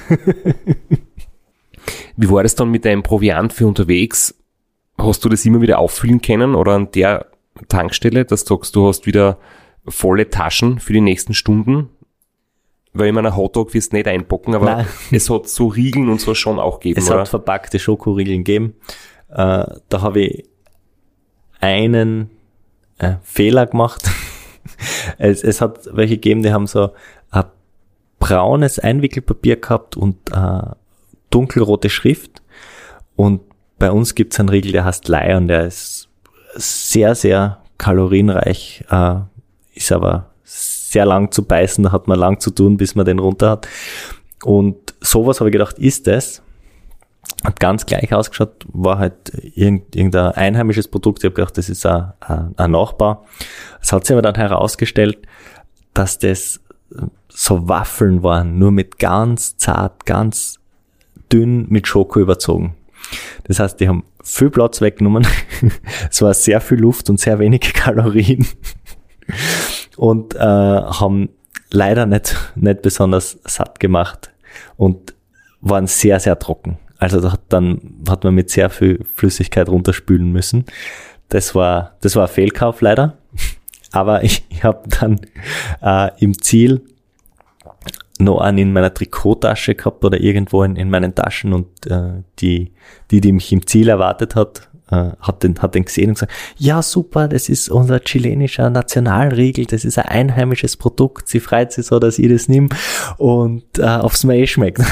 Wie war das dann mit deinem Proviant für unterwegs? Hast du das immer wieder auffüllen können oder an der Tankstelle, dass du sagst, du hast wieder volle Taschen für die nächsten Stunden? Weil ich meine, ein Hotdog wirst du nicht einpacken, aber Nein. Es hat so Riegeln und so schon auch gegeben, es oder? Es hat verpackte Schokoriegeln gegeben. Äh, da habe ich einen äh, Fehler gemacht. es, es hat welche gegeben, die haben so ein braunes Einwickelpapier gehabt und äh, dunkelrote Schrift. Und bei uns gibt es einen Riegel, der heißt Lion, der ist sehr, sehr kalorienreich, äh, ist aber sehr lang zu beißen, da hat man lang zu tun, bis man den runter hat. Und sowas habe ich gedacht, ist das? Hat ganz gleich ausgeschaut, war halt irgendein einheimisches Produkt. Ich habe gedacht, das ist ein, ein, ein Nachbau. Es hat sich aber dann herausgestellt, dass das so Waffeln waren, nur mit ganz zart, ganz dünn mit Schoko überzogen. Das heißt, die haben viel Platz weggenommen. Es war sehr viel Luft und sehr wenige Kalorien. Und äh, haben leider nicht, nicht besonders satt gemacht und waren sehr, sehr trocken. Also da hat dann hat man mit sehr viel Flüssigkeit runterspülen müssen. Das war das war ein Fehlkauf leider. Aber ich, ich habe dann äh, im Ziel noch einen in meiner Trikottasche gehabt oder irgendwo in, in meinen Taschen und äh, die, die, die mich im Ziel erwartet hat, äh, hat den, hat den gesehen und gesagt, ja super, das ist unser chilenischer Nationalriegel, das ist ein einheimisches Produkt, sie freut sich so, dass ich das nehme und äh, aufs mir eh schmeckt.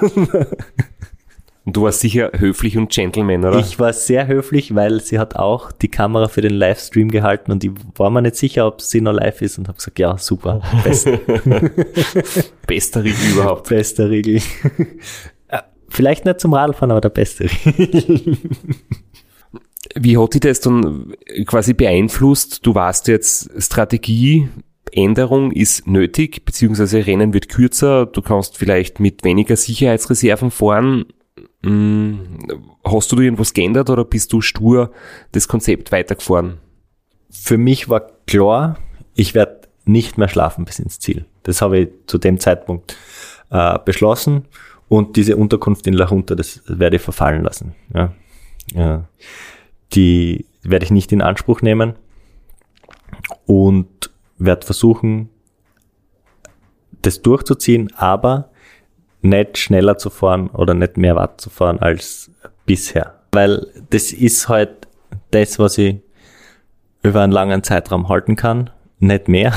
Und du warst sicher höflich und Gentleman, oder? Ich war sehr höflich, weil sie hat auch die Kamera für den Livestream gehalten und ich war mir nicht sicher, ob sie noch live ist und habe gesagt, ja, super, bester. Bester Riegel überhaupt. Bester Riegel. Vielleicht nicht zum Radfahren, aber der beste Riegel. Wie hat dich das dann quasi beeinflusst? Du weißt jetzt, Strategieänderung ist nötig, beziehungsweise Rennen wird kürzer, du kannst vielleicht mit weniger Sicherheitsreserven fahren. Hast du da irgendwas geändert oder bist du stur das Konzept weitergefahren? Für mich war klar, ich werde nicht mehr schlafen bis ins Ziel. Das habe ich zu dem Zeitpunkt äh, beschlossen und diese Unterkunft in La Junta, das werde ich verfallen lassen. Ja. Ja. Die werde ich nicht in Anspruch nehmen und werde versuchen, das durchzuziehen, aber nicht schneller zu fahren oder nicht mehr Watt zu fahren als bisher. Weil das ist halt das, was ich über einen langen Zeitraum halten kann, nicht mehr.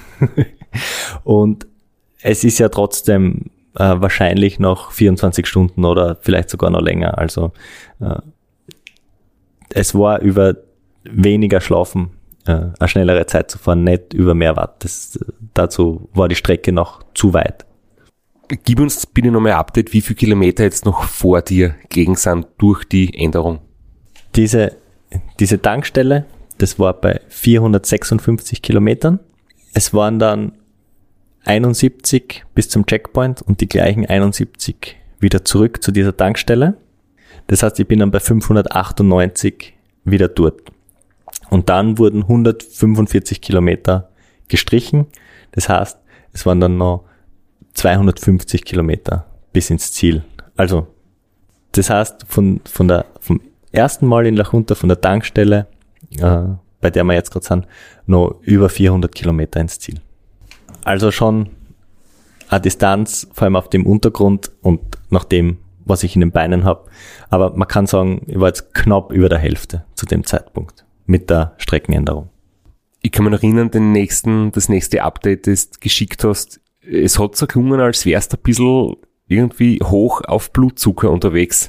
Und es ist ja trotzdem äh, wahrscheinlich noch vierundzwanzig Stunden oder vielleicht sogar noch länger. Also äh, es war über weniger Schlafen äh, eine schnellere Zeit zu fahren, nicht über mehr Watt. Das, dazu war die Strecke noch zu weit. Gib uns bitte nochmal ein Update, wie viele Kilometer jetzt noch vor dir gelegen sind durch die Änderung. Diese, diese Tankstelle, das war bei vierhundertsechsundfünfzig Kilometern. Es waren dann einundsiebzig bis zum Checkpoint und die gleichen einundsiebzig wieder zurück zu dieser Tankstelle. Das heißt, ich bin dann bei fünfhundertachtundneunzig wieder dort. Und dann wurden hundertfünfundvierzig Kilometer gestrichen. Das heißt, es waren dann noch zweihundertfünfzig Kilometer bis ins Ziel. Also, das heißt, von, von der, vom ersten Mal in La Junta, von der Tankstelle, äh, bei der wir jetzt gerade sind, noch über vierhundert Kilometer ins Ziel. Also schon eine Distanz, vor allem auf dem Untergrund und nach dem, was ich in den Beinen habe. Aber man kann sagen, ich war jetzt knapp über der Hälfte zu dem Zeitpunkt mit der Streckenänderung. Ich kann mich noch erinnern, den nächsten, das nächste Update, das du geschickt hast, es hat so gelungen, als wärst du ein bisschen irgendwie hoch auf Blutzucker unterwegs.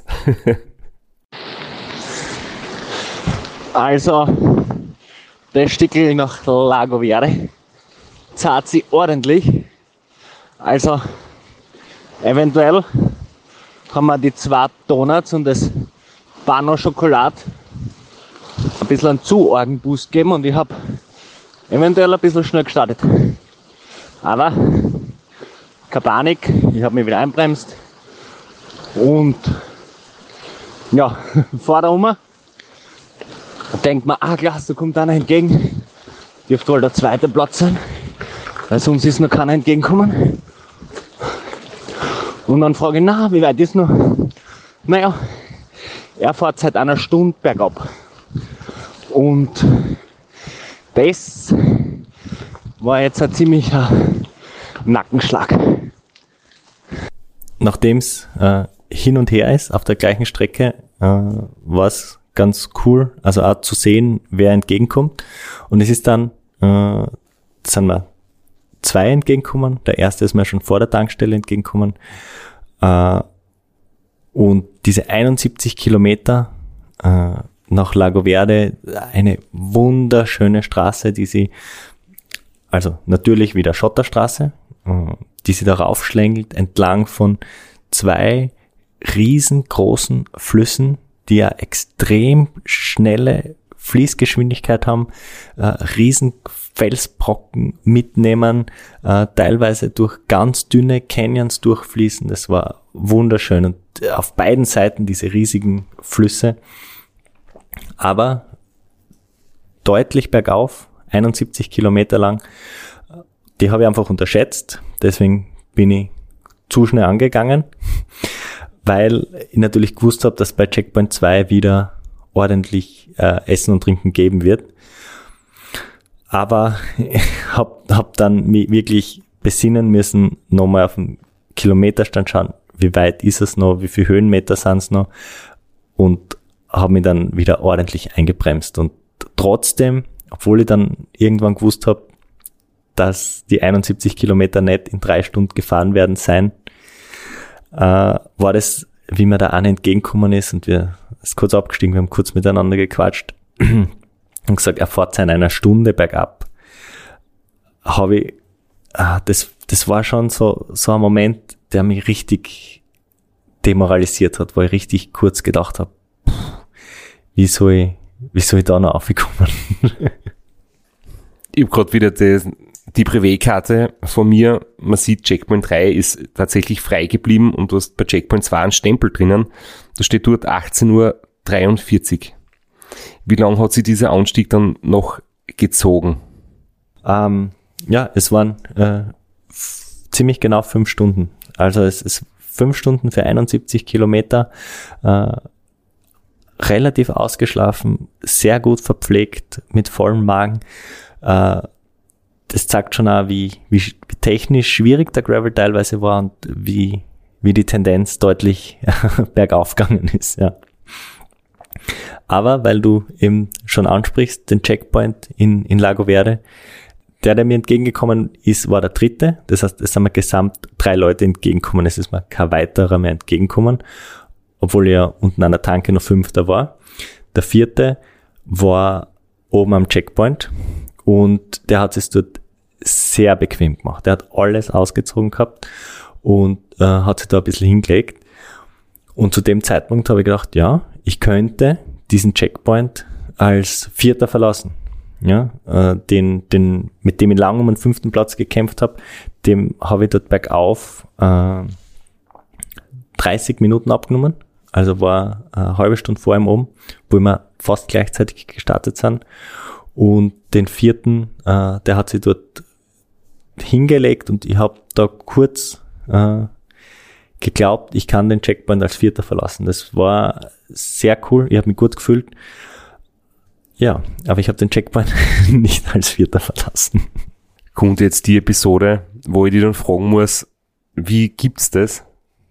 Also, das Stückel nach Lago Verde zahlt sich ordentlich. Also, eventuell kann man die zwei Donuts und das Pano Schokolade ein bisschen einen zu argen Boost geben und ich habe eventuell ein bisschen schnell gestartet. Aber keine Panik, ich habe mich wieder einbremst und ja, fahr da um. Denkt man, ah klasse, da kommt einer entgegen. Dürfte wohl der zweite Platz sein, weil sonst ist noch keiner entgegengekommen. Und dann frage ich, na, wie weit ist noch? Naja, er fährt seit einer Stunde bergab. Und das war jetzt ein ziemlicher Nackenschlag. Nachdem es äh, hin und her ist, auf der gleichen Strecke, äh, war es ganz cool, also auch zu sehen, wer entgegenkommt. Und es ist dann, äh, sind wir zwei entgegenkommen. Der erste ist mir schon vor der Tankstelle entgegenkommen. Äh, und diese einundsiebzig Kilometer äh, nach Lago Verde, eine wunderschöne Straße, die sie, also natürlich wieder Schotterstraße, äh, die sie darauf schlängelt, entlang von zwei riesengroßen Flüssen, die ja extrem schnelle Fließgeschwindigkeit haben, äh, riesen Felsbrocken mitnehmen, äh, teilweise durch ganz dünne Canyons durchfließen. Das war wunderschön. Und auf beiden Seiten diese riesigen Flüsse. Aber deutlich bergauf, einundsiebzig Kilometer lang. Die habe ich einfach unterschätzt. Deswegen bin ich zu schnell angegangen, weil ich natürlich gewusst habe, dass bei Checkpoint zwei wieder ordentlich äh, Essen und Trinken geben wird. Aber ich habe hab dann mich wirklich besinnen müssen, nochmal auf den Kilometerstand schauen, wie weit ist es noch, wie viele Höhenmeter sind es noch, und habe mich dann wieder ordentlich eingebremst. Und trotzdem, obwohl ich dann irgendwann gewusst habe, dass die einundsiebzig Kilometer nicht in drei Stunden gefahren werden sein, äh, war das, wie mir da einer entgegengekommen ist und wir ist kurz abgestiegen, wir haben kurz miteinander gequatscht und gesagt, er fährt in einer Stunde bergab. Habe ich, äh, das, das war schon so, so ein Moment, der mich richtig demoralisiert hat, wo ich richtig kurz gedacht habe, wie soll ich, wie soll ich da noch aufkommen? Ich habe gerade wieder die, die Privé-Karte von mir. Man sieht, Checkpoint drei ist tatsächlich frei geblieben und du hast bei Checkpoint zwei einen Stempel drinnen. Da steht dort achtzehn Uhr dreiundvierzig. Wie lange hat sich dieser Anstieg dann noch gezogen? Ähm, ja, es waren äh, f- ziemlich genau fünf Stunden. Also es ist fünf Stunden für einundsiebzig Kilometer, äh, relativ ausgeschlafen, sehr gut verpflegt, mit vollem Magen. Äh, das zeigt schon auch, wie, wie, wie technisch schwierig der Gravel teilweise war und wie, wie die Tendenz deutlich bergauf gegangen ist. Ja. Aber weil du eben schon ansprichst, den Checkpoint in, in Lago Verde, der, der mir entgegengekommen ist, war der dritte. Das heißt, es sind mir gesamt drei Leute entgegengekommen. Es ist mir kein weiterer mehr entgegengekommen, obwohl ja unten an der Tanke noch fünfter war. Der vierte war oben am Checkpoint und der hat es dort sehr bequem gemacht. Der hat alles ausgezogen gehabt und äh, hat sich da ein bisschen hingelegt. Und zu dem Zeitpunkt habe ich gedacht, ja, ich könnte diesen Checkpoint als Vierter verlassen. Ja, äh, den, den, mit dem ich lang um den fünften Platz gekämpft habe, dem habe ich dort bergauf äh, dreißig Minuten abgenommen. Also war eine halbe Stunde vor ihm oben, wo wir fast gleichzeitig gestartet sind. Und den vierten, äh, der hat sich dort hingelegt und ich habe da kurz äh, geglaubt, ich kann den Checkpoint als Vierter verlassen. Das war sehr cool, ich habe mich gut gefühlt. Ja, aber ich habe den Checkpoint nicht als Vierter verlassen. Kommt jetzt die Episode, wo ich dich dann fragen muss, wie gibt's das?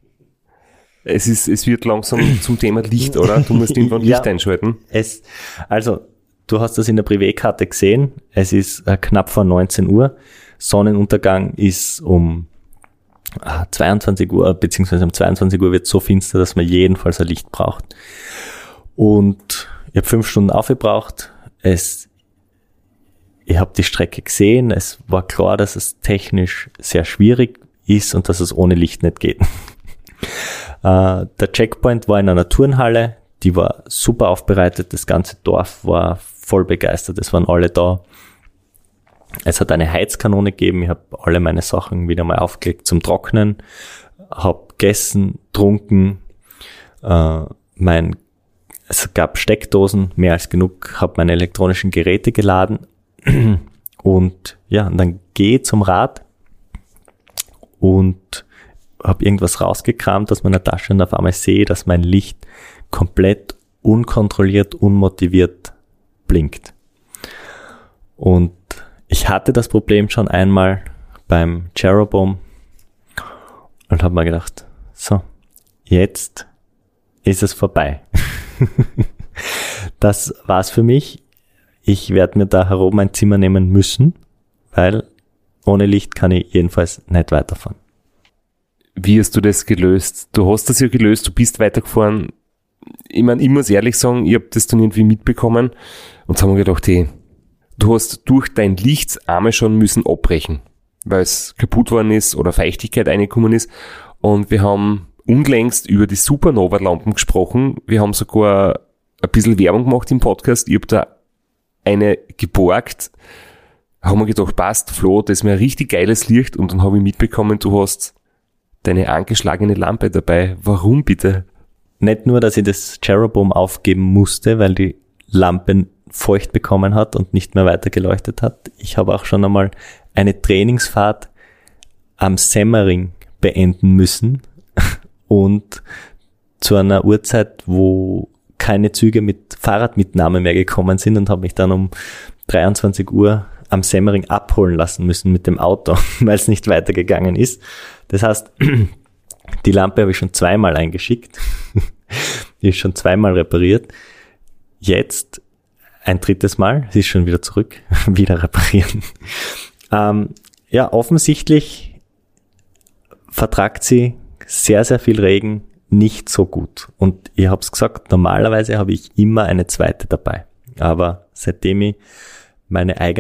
Es ist, es wird langsam zum Thema Licht, oder? Du musst irgendwann Licht Ja, einschalten. Es, also, du hast das in der Privé-Karte gesehen. Es ist äh, knapp vor neunzehn Uhr. Sonnenuntergang ist um äh, zweiundzwanzig Uhr, beziehungsweise um zweiundzwanzig Uhr wird es so finster, dass man jedenfalls ein Licht braucht. Und ich habe fünf Stunden aufgebraucht. Es, ich habe die Strecke gesehen. Es war klar, dass es technisch sehr schwierig ist und dass es ohne Licht nicht geht. äh, der Checkpoint war in einer Turnhalle. Die war super aufbereitet. Das ganze Dorf war voll begeistert. Es waren alle da. Es hat eine Heizkanone gegeben. Ich habe alle meine Sachen wieder mal aufgelegt zum Trocknen. Habe gegessen, trunken. Äh, mein Es gab Steckdosen, mehr als genug, habe meine elektronischen Geräte geladen und ja, und dann gehe zum Rad und habe irgendwas rausgekramt aus meiner Tasche und auf einmal sehe, dass mein Licht komplett unkontrolliert, unmotiviert blinkt. Und ich hatte das Problem schon einmal beim Jeroboam und habe mir gedacht, so, jetzt ist es vorbei. Das war's für mich. Ich werde mir da herum ein Zimmer nehmen müssen, weil ohne Licht kann ich jedenfalls nicht weiterfahren. Wie hast du das gelöst? Du hast das ja gelöst, du bist weitergefahren. Ich meine, ich muss ehrlich sagen, ich habe das dann irgendwie mitbekommen und haben wir gedacht, hey, du hast durch dein Licht einmal schon müssen abbrechen, weil es kaputt worden ist oder Feuchtigkeit reingekommen ist und wir haben unlängst über die Supernova-Lampen gesprochen. Wir haben sogar ein bisschen Werbung gemacht im Podcast. Ich habe da eine geborgt. Haben wir gedacht, passt, Flo, das ist mir ein richtig geiles Licht. Und dann habe ich mitbekommen, du hast deine angeschlagene Lampe dabei. Warum bitte? Nicht nur, dass ich das Jeroboam aufgeben musste, weil die Lampe feucht bekommen hat und nicht mehr weiter geleuchtet hat. Ich habe auch schon einmal eine Trainingsfahrt am Semmering beenden müssen. Und zu einer Uhrzeit, wo keine Züge mit Fahrradmitnahme mehr gekommen sind und habe mich dann um dreiundzwanzig Uhr am Semmering abholen lassen müssen mit dem Auto, weil es nicht weitergegangen ist. Das heißt, die Lampe habe ich schon zweimal eingeschickt. Die ist schon zweimal repariert. jetzt ein drittes Mal, sie ist schon wieder zurück, wieder reparieren. Ähm, ja, offensichtlich vertragt sie sehr, sehr viel Regen nicht so gut. Und ich habe es gesagt, normalerweise habe ich immer eine zweite dabei. Aber seitdem ich meine eigene...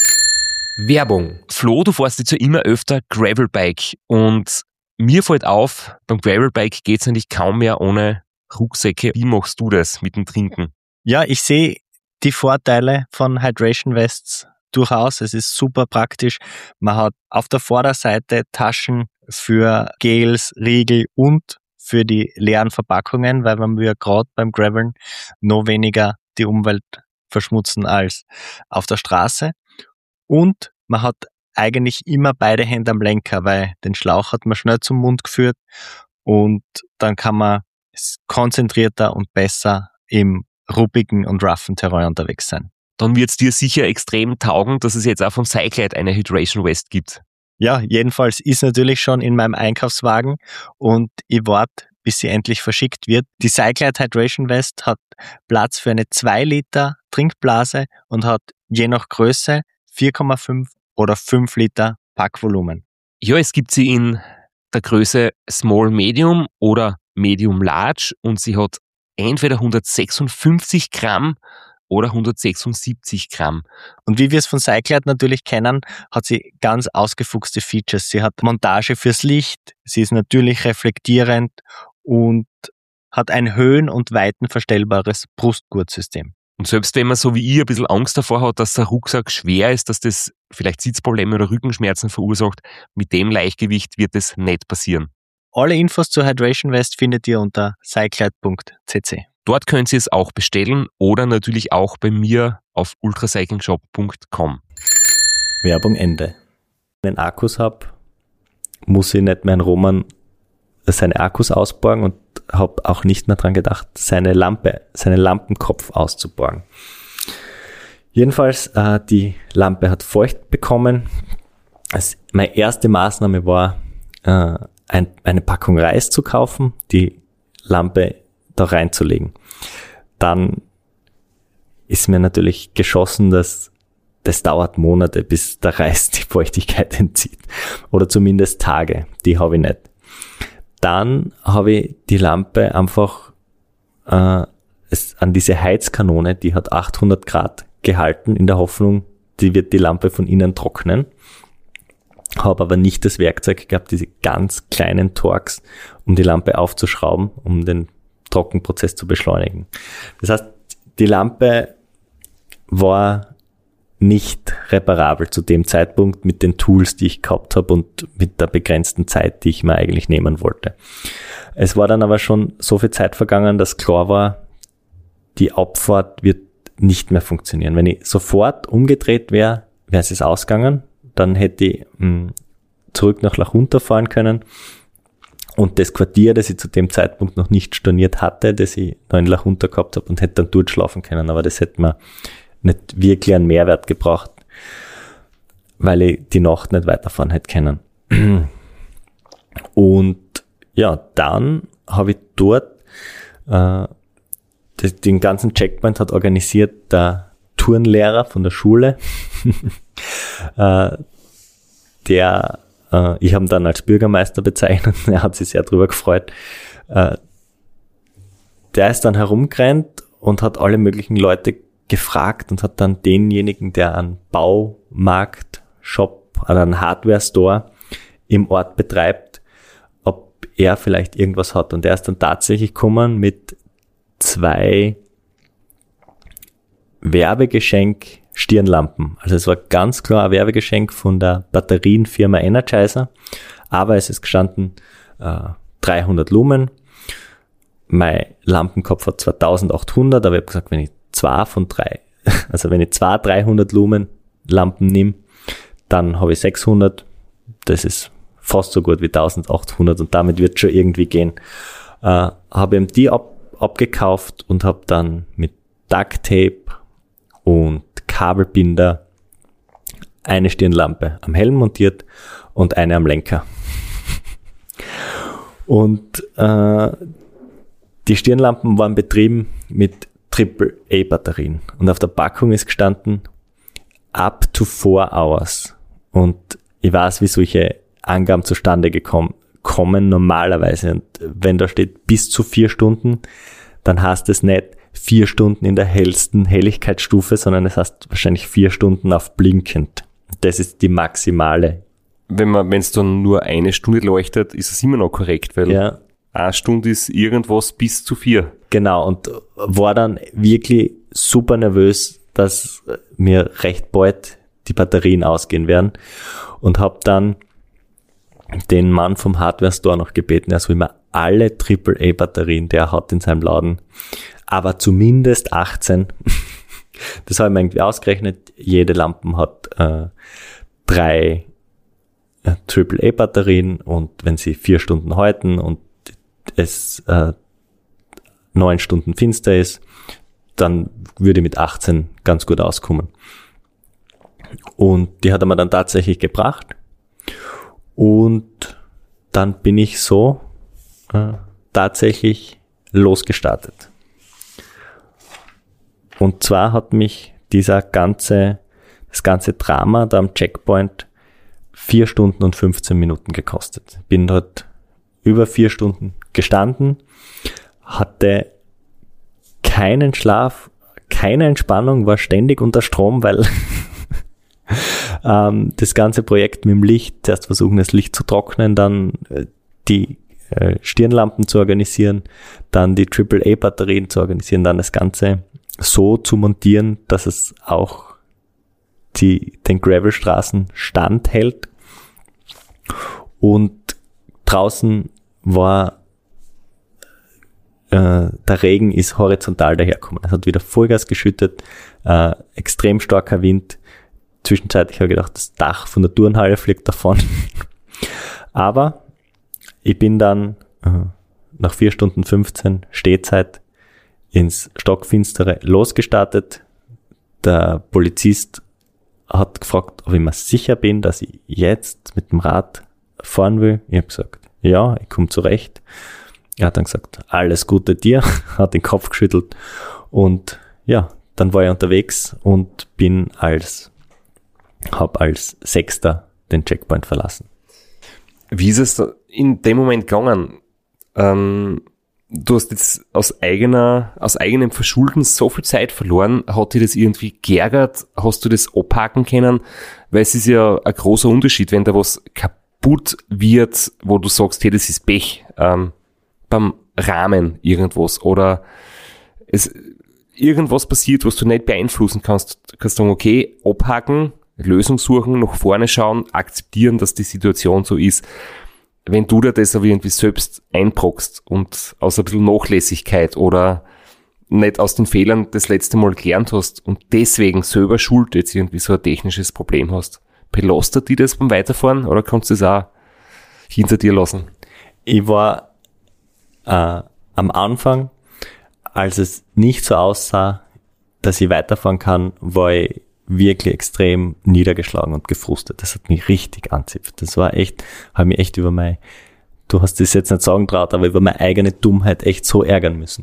Werbung. Flo, du fährst jetzt ja immer öfter Gravelbike und mir fällt auf, beim Gravelbike geht es eigentlich kaum mehr ohne Rucksäcke. Wie machst du das mit dem Trinken? Ja, ich sehe die Vorteile von Hydration Vests durchaus. Es ist super praktisch. Man hat auf der Vorderseite Taschen für Gels, Riegel und für die leeren Verpackungen, weil man ja gerade beim Graveln noch weniger die Umwelt verschmutzen als auf der Straße. Und man hat eigentlich immer beide Hände am Lenker, weil den Schlauch hat man schnell zum Mund geführt und dann kann man konzentrierter und besser im ruppigen und roughen Terrain unterwegs sein. Dann wird es dir sicher extrem taugen, dass es jetzt auch vom Cyclide eine Hydration Vest gibt. Ja, jedenfalls ist natürlich schon in meinem Einkaufswagen und ich warte, bis sie endlich verschickt wird. Die Cyclide Hydration Vest hat Platz für eine zwei Liter Trinkblase und hat je nach Größe vier Komma fünf oder fünf Liter Packvolumen. Ja, es gibt sie in der Größe Small Medium oder Medium Large und sie hat entweder hundertsechsundfünfzig Gramm oder hundertsechsundsiebzig Gramm. Und wie wir es von Cyclide natürlich kennen, hat sie ganz ausgefuchste Features. Sie hat Montage fürs Licht, sie ist natürlich reflektierend und hat ein höhen- und weitenverstellbares Brustgurtsystem. Und selbst wenn man so wie ich ein bisschen Angst davor hat, dass der Rucksack schwer ist, dass das vielleicht Sitzprobleme oder Rückenschmerzen verursacht, mit dem Leichtgewicht wird es nicht passieren. Alle Infos zur Hydration Vest findet ihr unter cyclide punkt c c. Dort könnt ihr es auch bestellen oder natürlich auch bei mir auf ultracyclingshop punkt com. Werbung Ende. Wenn ich einen Akkus habe, muss ich nicht mehr einen Roman seine Akkus ausborgen und habe auch nicht mehr dran gedacht, seine Lampe, seinen Lampenkopf auszuborgen. Jedenfalls, äh, die Lampe hat feucht bekommen. Also meine erste Maßnahme war, äh, ein, eine Packung Reis zu kaufen, die Lampe da reinzulegen. Dann ist mir natürlich geschossen, dass das dauert Monate, bis der Reis die Feuchtigkeit entzieht. Oder zumindest Tage, die habe ich nicht. Dann habe ich die Lampe einfach äh, es, an diese Heizkanone, die hat achthundert Grad gehalten, in der Hoffnung, die wird die Lampe von innen trocknen. Habe aber nicht das Werkzeug gehabt, diese ganz kleinen Torx, um die Lampe aufzuschrauben, um den Trockenprozess zu beschleunigen. Das heißt, die Lampe war nicht reparabel zu dem Zeitpunkt mit den Tools, die ich gehabt habe und mit der begrenzten Zeit, die ich mir eigentlich nehmen wollte. Es war dann aber schon so viel Zeit vergangen, dass klar war, die Abfahrt wird nicht mehr funktionieren. Wenn ich sofort umgedreht wäre, wäre es ausgegangen. Dann hätte ich mh, zurück nach Lachunter fahren können und das Quartier, das ich zu dem Zeitpunkt noch nicht storniert hatte, das ich noch in Lachunter gehabt habe und hätte dann dort schlafen können. Aber das hätte mir nicht wirklich einen Mehrwert gebracht, weil ich die Nacht nicht weiterfahren hätte können. Und ja, dann habe ich dort äh, das, den ganzen Checkpoint hat organisiert der Turnlehrer von der Schule. äh, der, äh, ich habe ihn dann als Bürgermeister bezeichnet, er hat sich sehr drüber gefreut. Äh, der ist dann herumgerannt und hat alle möglichen Leute gefragt und hat dann denjenigen, der einen Baumarkt, Shop oder einen Hardware-Store im Ort betreibt, ob er vielleicht irgendwas hat. Und er ist dann tatsächlich gekommen mit zwei Werbegeschenk Stirnlampen. Also es war ganz klar ein Werbegeschenk von der Batterienfirma Energizer, aber es ist gestanden äh, dreihundert Lumen. Mein Lampenkopf hat zwar eintausendachthundert, aber ich habe gesagt, wenn ich zwei von drei, also wenn ich zwei dreihundert Lumen Lampen nehme, dann habe ich sechshundert. Das ist fast so gut wie eintausendachthundert und damit wird schon irgendwie gehen. Äh, habe ihm die ab, abgekauft und habe dann mit Duct Tape und Kabelbinder eine Stirnlampe am Helm montiert und eine am Lenker. Und äh, die Stirnlampen waren betrieben mit Triple A Batterien. Und auf der Packung ist gestanden, up to four hours. Und ich weiß, wie solche Angaben zustande gekommen, kommen normalerweise. Und wenn da steht bis zu vier Stunden, dann heißt es nicht vier Stunden in der hellsten Helligkeitsstufe, sondern es heißt wahrscheinlich vier Stunden auf blinkend. Das ist die maximale. Wenn man, wenn es dann nur eine Stunde leuchtet, ist es immer noch korrekt, weil Ja, eine Stunde ist irgendwas bis zu vier. genau. Und war dann wirklich super nervös, dass mir recht bald die Batterien ausgehen werden. Und habe dann den Mann vom Hardware-Store noch gebeten, er soll mir alle Triple A Batterien, die er hat in seinem Laden, aber zumindest achtzehn. Das habe ich mir irgendwie ausgerechnet. Jede Lampe hat äh, drei äh, Triple A Batterien und wenn sie vier Stunden halten und es äh, neun Stunden finster ist, dann würde ich mit achtzehn ganz gut auskommen. Und die hat er mir dann tatsächlich gebracht. Und dann bin ich so äh, tatsächlich losgestartet. Und zwar hat mich dieser ganze, das ganze Drama da am Checkpoint vier Stunden und fünfzehn Minuten gekostet. Bin dort über vier Stunden gestanden, hatte keinen Schlaf, keine Entspannung, war ständig unter Strom, weil ähm, das ganze Projekt mit dem Licht, zuerst versuchen das Licht zu trocknen, dann äh, die äh, Stirnlampen zu organisieren, dann die Triple A Batterien zu organisieren, dann das Ganze so zu montieren, dass es auch die, den Gravelstraßen standhält. Und draußen war äh, der Regen ist horizontal dahergekommen. Es hat wieder Vollgas geschüttet, äh, extrem starker Wind. Zwischenzeitlich habe ich gedacht, das Dach von der Turnhalle fliegt davon. Aber ich bin dann äh, nach vier Stunden fünfzehn Stehzeit ins Stockfinstere losgestartet. Der Polizist hat gefragt, ob ich mir sicher bin, dass ich jetzt mit dem Rad fahren will. Ich habe gesagt, ja, ich komme zurecht. Er hat dann gesagt, alles Gute dir, hat den Kopf geschüttelt und ja, dann war ich unterwegs und bin als, habe als Sechster den Checkpoint verlassen. Wie ist es in dem Moment gegangen? Ähm, du hast jetzt aus eigener, aus eigenem Verschulden so viel Zeit verloren. Hat dir das irgendwie geärgert? Hast du das abhaken können? Weil es ist ja ein großer Unterschied, wenn da was kaputt wird, wo du sagst, hey, das ist Pech, ähm, beim Rahmen irgendwas oder es irgendwas passiert, was du nicht beeinflussen kannst, kannst du sagen, okay, abhaken, Lösung suchen, nach vorne schauen, akzeptieren, dass die Situation so ist. Wenn du dir das aber irgendwie selbst einbrockst und aus ein bisschen Nachlässigkeit oder nicht aus den Fehlern das letzte Mal gelernt hast und deswegen selber schuld jetzt irgendwie so ein technisches Problem hast, belastet dich das beim Weiterfahren oder kannst du das auch hinter dir lassen? Ich war äh, am Anfang, als es nicht so aussah, dass ich weiterfahren kann, war ich wirklich extrem niedergeschlagen und gefrustet. Das hat mich richtig anzipft. Das war echt, habe mich echt über meine, du hast das jetzt nicht sagen traut, aber über meine eigene Dummheit echt so ärgern müssen.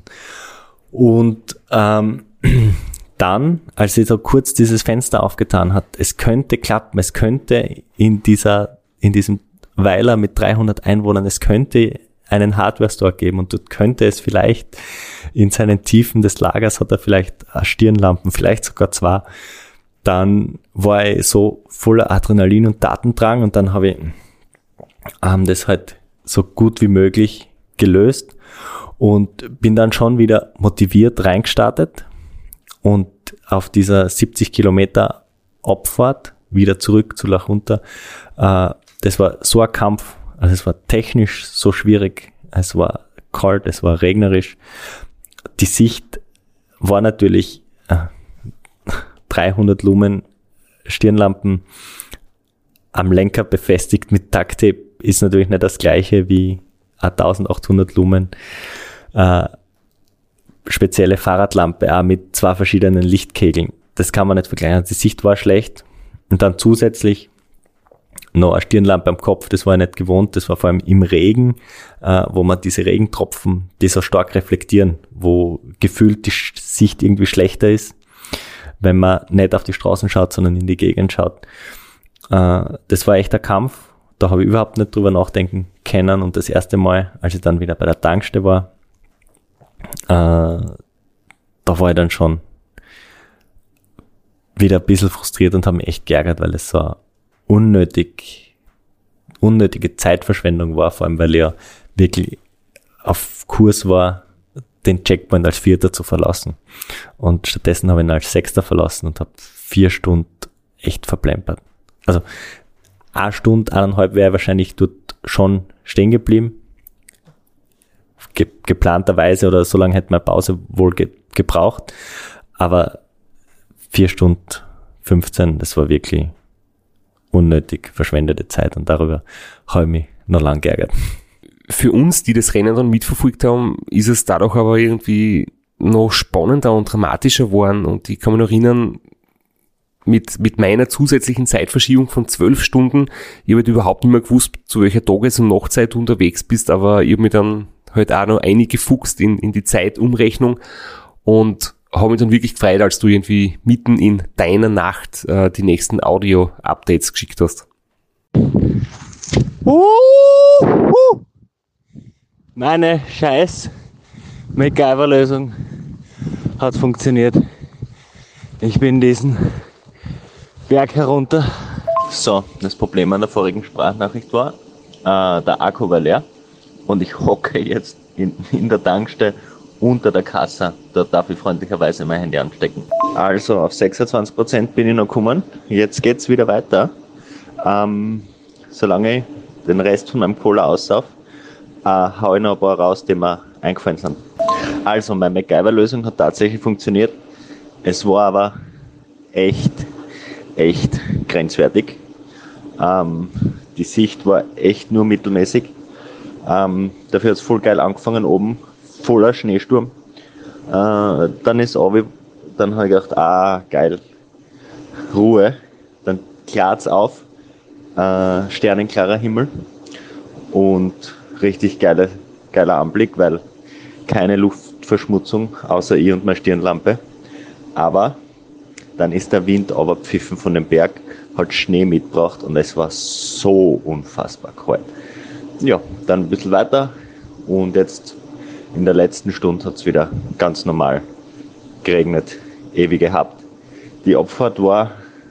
Und ähm, dann, als sie so kurz dieses Fenster aufgetan hat, es könnte klappen, es könnte in dieser, in diesem Weiler mit dreihundert Einwohnern, es könnte einen Hardware-Store geben und dort könnte es vielleicht in seinen Tiefen des Lagers hat er vielleicht Stirnlampen, vielleicht sogar zwei. Dann war ich so voller Adrenalin und Datendrang und dann habe ich ähm, das halt so gut wie möglich gelöst und bin dann schon wieder motiviert reingestartet und auf dieser siebzig Kilometer Abfahrt wieder zurück zu Loch Hunter. Äh, das war so ein Kampf, also es war technisch so schwierig, es war kalt, es war regnerisch. Die Sicht war natürlich äh, dreihundert Lumen Stirnlampen am Lenker befestigt mit Ducktape ist natürlich nicht das gleiche wie eintausendachthundert Lumen äh, spezielle Fahrradlampe auch mit zwei verschiedenen Lichtkegeln. Das kann man nicht vergleichen. Die Sicht war schlecht und dann zusätzlich noch eine Stirnlampe am Kopf, das war ich nicht gewohnt, das war vor allem im Regen, äh, wo man diese Regentropfen, die so stark reflektieren, wo gefühlt die Sicht irgendwie schlechter ist, wenn man nicht auf die Straßen schaut, sondern in die Gegend schaut. Äh, das war echt ein Kampf, da habe ich überhaupt nicht drüber nachdenken können und das erste Mal, als ich dann wieder bei der Tankstelle war, äh, da war ich dann schon wieder ein bisschen frustriert und habe mich echt geärgert, weil es so unnötig, unnötige Zeitverschwendung war, vor allem weil ich ja wirklich auf Kurs war, den Checkpoint als Vierter zu verlassen. Und stattdessen habe ich ihn als Sechster verlassen und habe vier Stunden echt verplempert. Also eine Stunde, eineinhalb wäre ich wahrscheinlich dort schon stehen geblieben. Ge- geplanterweise oder so lange hätte meine Pause wohl ge- gebraucht. Aber vier Stunden fünfzehn, das war wirklich unnötig verschwendete Zeit und darüber habe ich mich noch lange geärgert. Für uns, die das Rennen dann mitverfolgt haben, ist es dadurch aber irgendwie noch spannender und dramatischer geworden und ich kann mich noch erinnern, mit, mit meiner zusätzlichen Zeitverschiebung von zwölf Stunden, ich habe halt überhaupt nicht mehr gewusst, zu welcher Tages- und Nachtzeit du unterwegs bist, aber ich habe mich dann halt auch noch eingefuchst in, in die Zeitumrechnung und habe mich dann wirklich gefreut, als du irgendwie mitten in deiner Nacht äh, die nächsten Audio-Updates geschickt hast. Uh, uh. Meine scheiß MacGyver-Lösung hat funktioniert. Ich bin diesen Berg herunter. So, das Problem an der vorigen Sprachnachricht war, äh, der Akku war leer und ich hocke jetzt in, in der Tankstelle unter der Kasse. Da darf ich freundlicherweise mein Handy anstecken. Also auf sechsundzwanzig Prozent bin ich noch gekommen. Jetzt geht's wieder weiter. Ähm, solange ich den Rest von meinem Cola aussauf, äh, hau ich noch ein paar raus, die mir eingefallen sind. Also meine MacGyver-Lösung hat tatsächlich funktioniert. Es war aber echt, echt grenzwertig. Ähm, die Sicht war echt nur mittelmäßig. Ähm, dafür hat es voll geil angefangen oben. Voller Schneesturm. Äh, dann ist Abi, dann habe ich gedacht, ah, geil. Ruhe. Dann klart's auf. Äh, sternenklarer Himmel. Und richtig geile, geiler Anblick, weil keine Luftverschmutzung, außer ich und meine Stirnlampe. Aber dann ist der Wind runtergepfiffen von dem Berg, hat Schnee mitgebracht und es war so unfassbar kalt. Ja, dann ein bisschen weiter und jetzt in der letzten Stunde hat es wieder ganz normal geregnet, ewig gehabt. Die Abfahrt war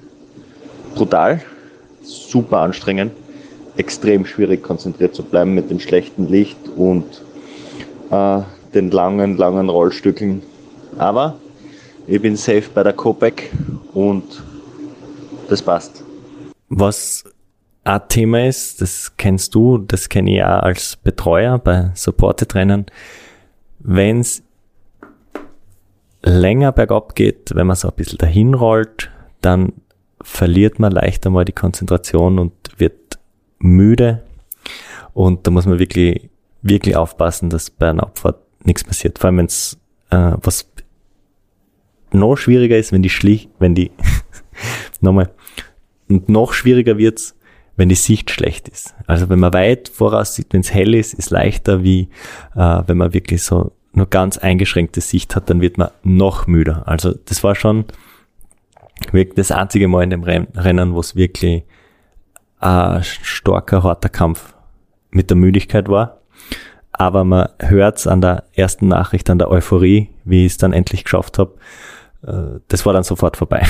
brutal, super anstrengend, extrem schwierig konzentriert zu bleiben mit dem schlechten Licht und äh, den langen, langen Rollstücken. Aber ich bin safe bei der Kopek und das passt. Was ein Thema ist, das kennst du, das kenne ich auch als Betreuer bei Supported-Rennen. Wenn es länger bergab geht, wenn man so ein bisschen dahin rollt, dann verliert man leicht einmal die Konzentration und wird müde. Und da muss man wirklich, wirklich aufpassen, dass bei einer Abfahrt nichts passiert. Vor allem, wenn es äh, was noch schwieriger ist, wenn die Schlich, wenn die, nochmal, und noch schwieriger wird's, wenn die Sicht schlecht ist. Also wenn man weit voraus sieht, wenn es hell ist, ist leichter, wie äh, wenn man wirklich so nur ganz eingeschränkte Sicht hat, dann wird man noch müder. Also das war schon wirklich das einzige Mal in dem Rennen, wo es wirklich ein starker, harter Kampf mit der Müdigkeit war. Aber man hört's an der ersten Nachricht, an der Euphorie, wie ich es dann endlich geschafft habe. Äh, das war dann sofort vorbei.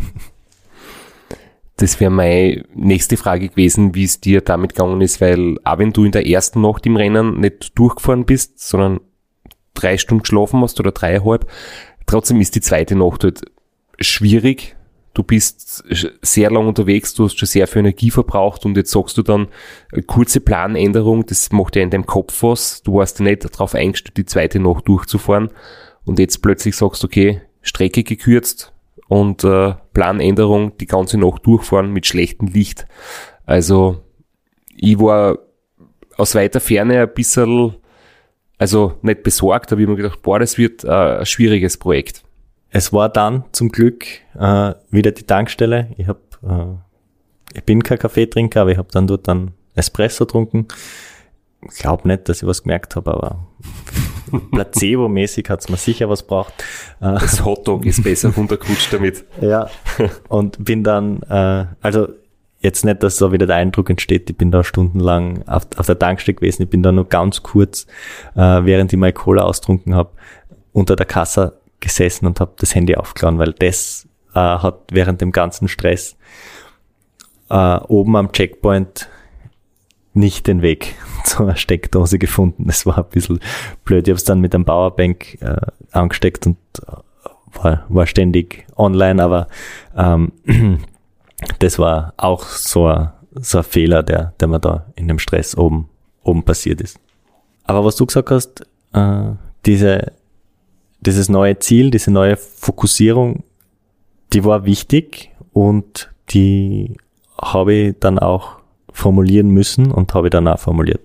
Das wäre meine nächste Frage gewesen, wie es dir damit gegangen ist, weil auch wenn du in der ersten Nacht im Rennen nicht durchgefahren bist, sondern drei Stunden geschlafen hast oder dreieinhalb, trotzdem ist die zweite Nacht halt schwierig. Du bist sehr lang unterwegs, du hast schon sehr viel Energie verbraucht und jetzt sagst du dann, eine kurze Planänderung, das macht ja in deinem Kopf was, du warst ja nicht darauf eingestellt, die zweite Nacht durchzufahren und jetzt plötzlich sagst du, okay, Strecke gekürzt, und äh, Planänderung, die ganze Nacht durchfahren mit schlechtem Licht. Also ich war aus weiter Ferne ein bisschen, also nicht besorgt, aber ich habe mir gedacht, boah, das wird äh, ein schwieriges Projekt. Es war dann zum Glück äh, wieder die Tankstelle. Ich habe äh, ich bin kein Kaffeetrinker, aber ich habe dann dort dann Espresso getrunken. Ich glaube nicht, dass ich was gemerkt habe, aber Placebo-mäßig hat es mir sicher was gebraucht. Das Hotdog ist besser runtergerutscht damit. Ja, und bin dann, äh, also jetzt nicht, dass so wieder der Eindruck entsteht, ich bin da stundenlang auf, auf der Tankstelle gewesen, ich bin da nur ganz kurz, äh, während ich meine Cola austrunken habe, unter der Kasse gesessen und habe das Handy aufgeladen, weil das äh, hat während dem ganzen Stress äh, oben am Checkpoint nicht den Weg zur Steckdose gefunden. Das war ein bisschen blöd. Ich habe es dann mit einem Powerbank äh, angesteckt und äh, war, war ständig online, aber ähm, das war auch so ein, so ein Fehler, der, der mir da in dem Stress oben, oben passiert ist. Aber was du gesagt hast, äh, diese, dieses neue Ziel, diese neue Fokussierung, die war wichtig und die habe ich dann auch formulieren müssen und habe ich dann auch formuliert.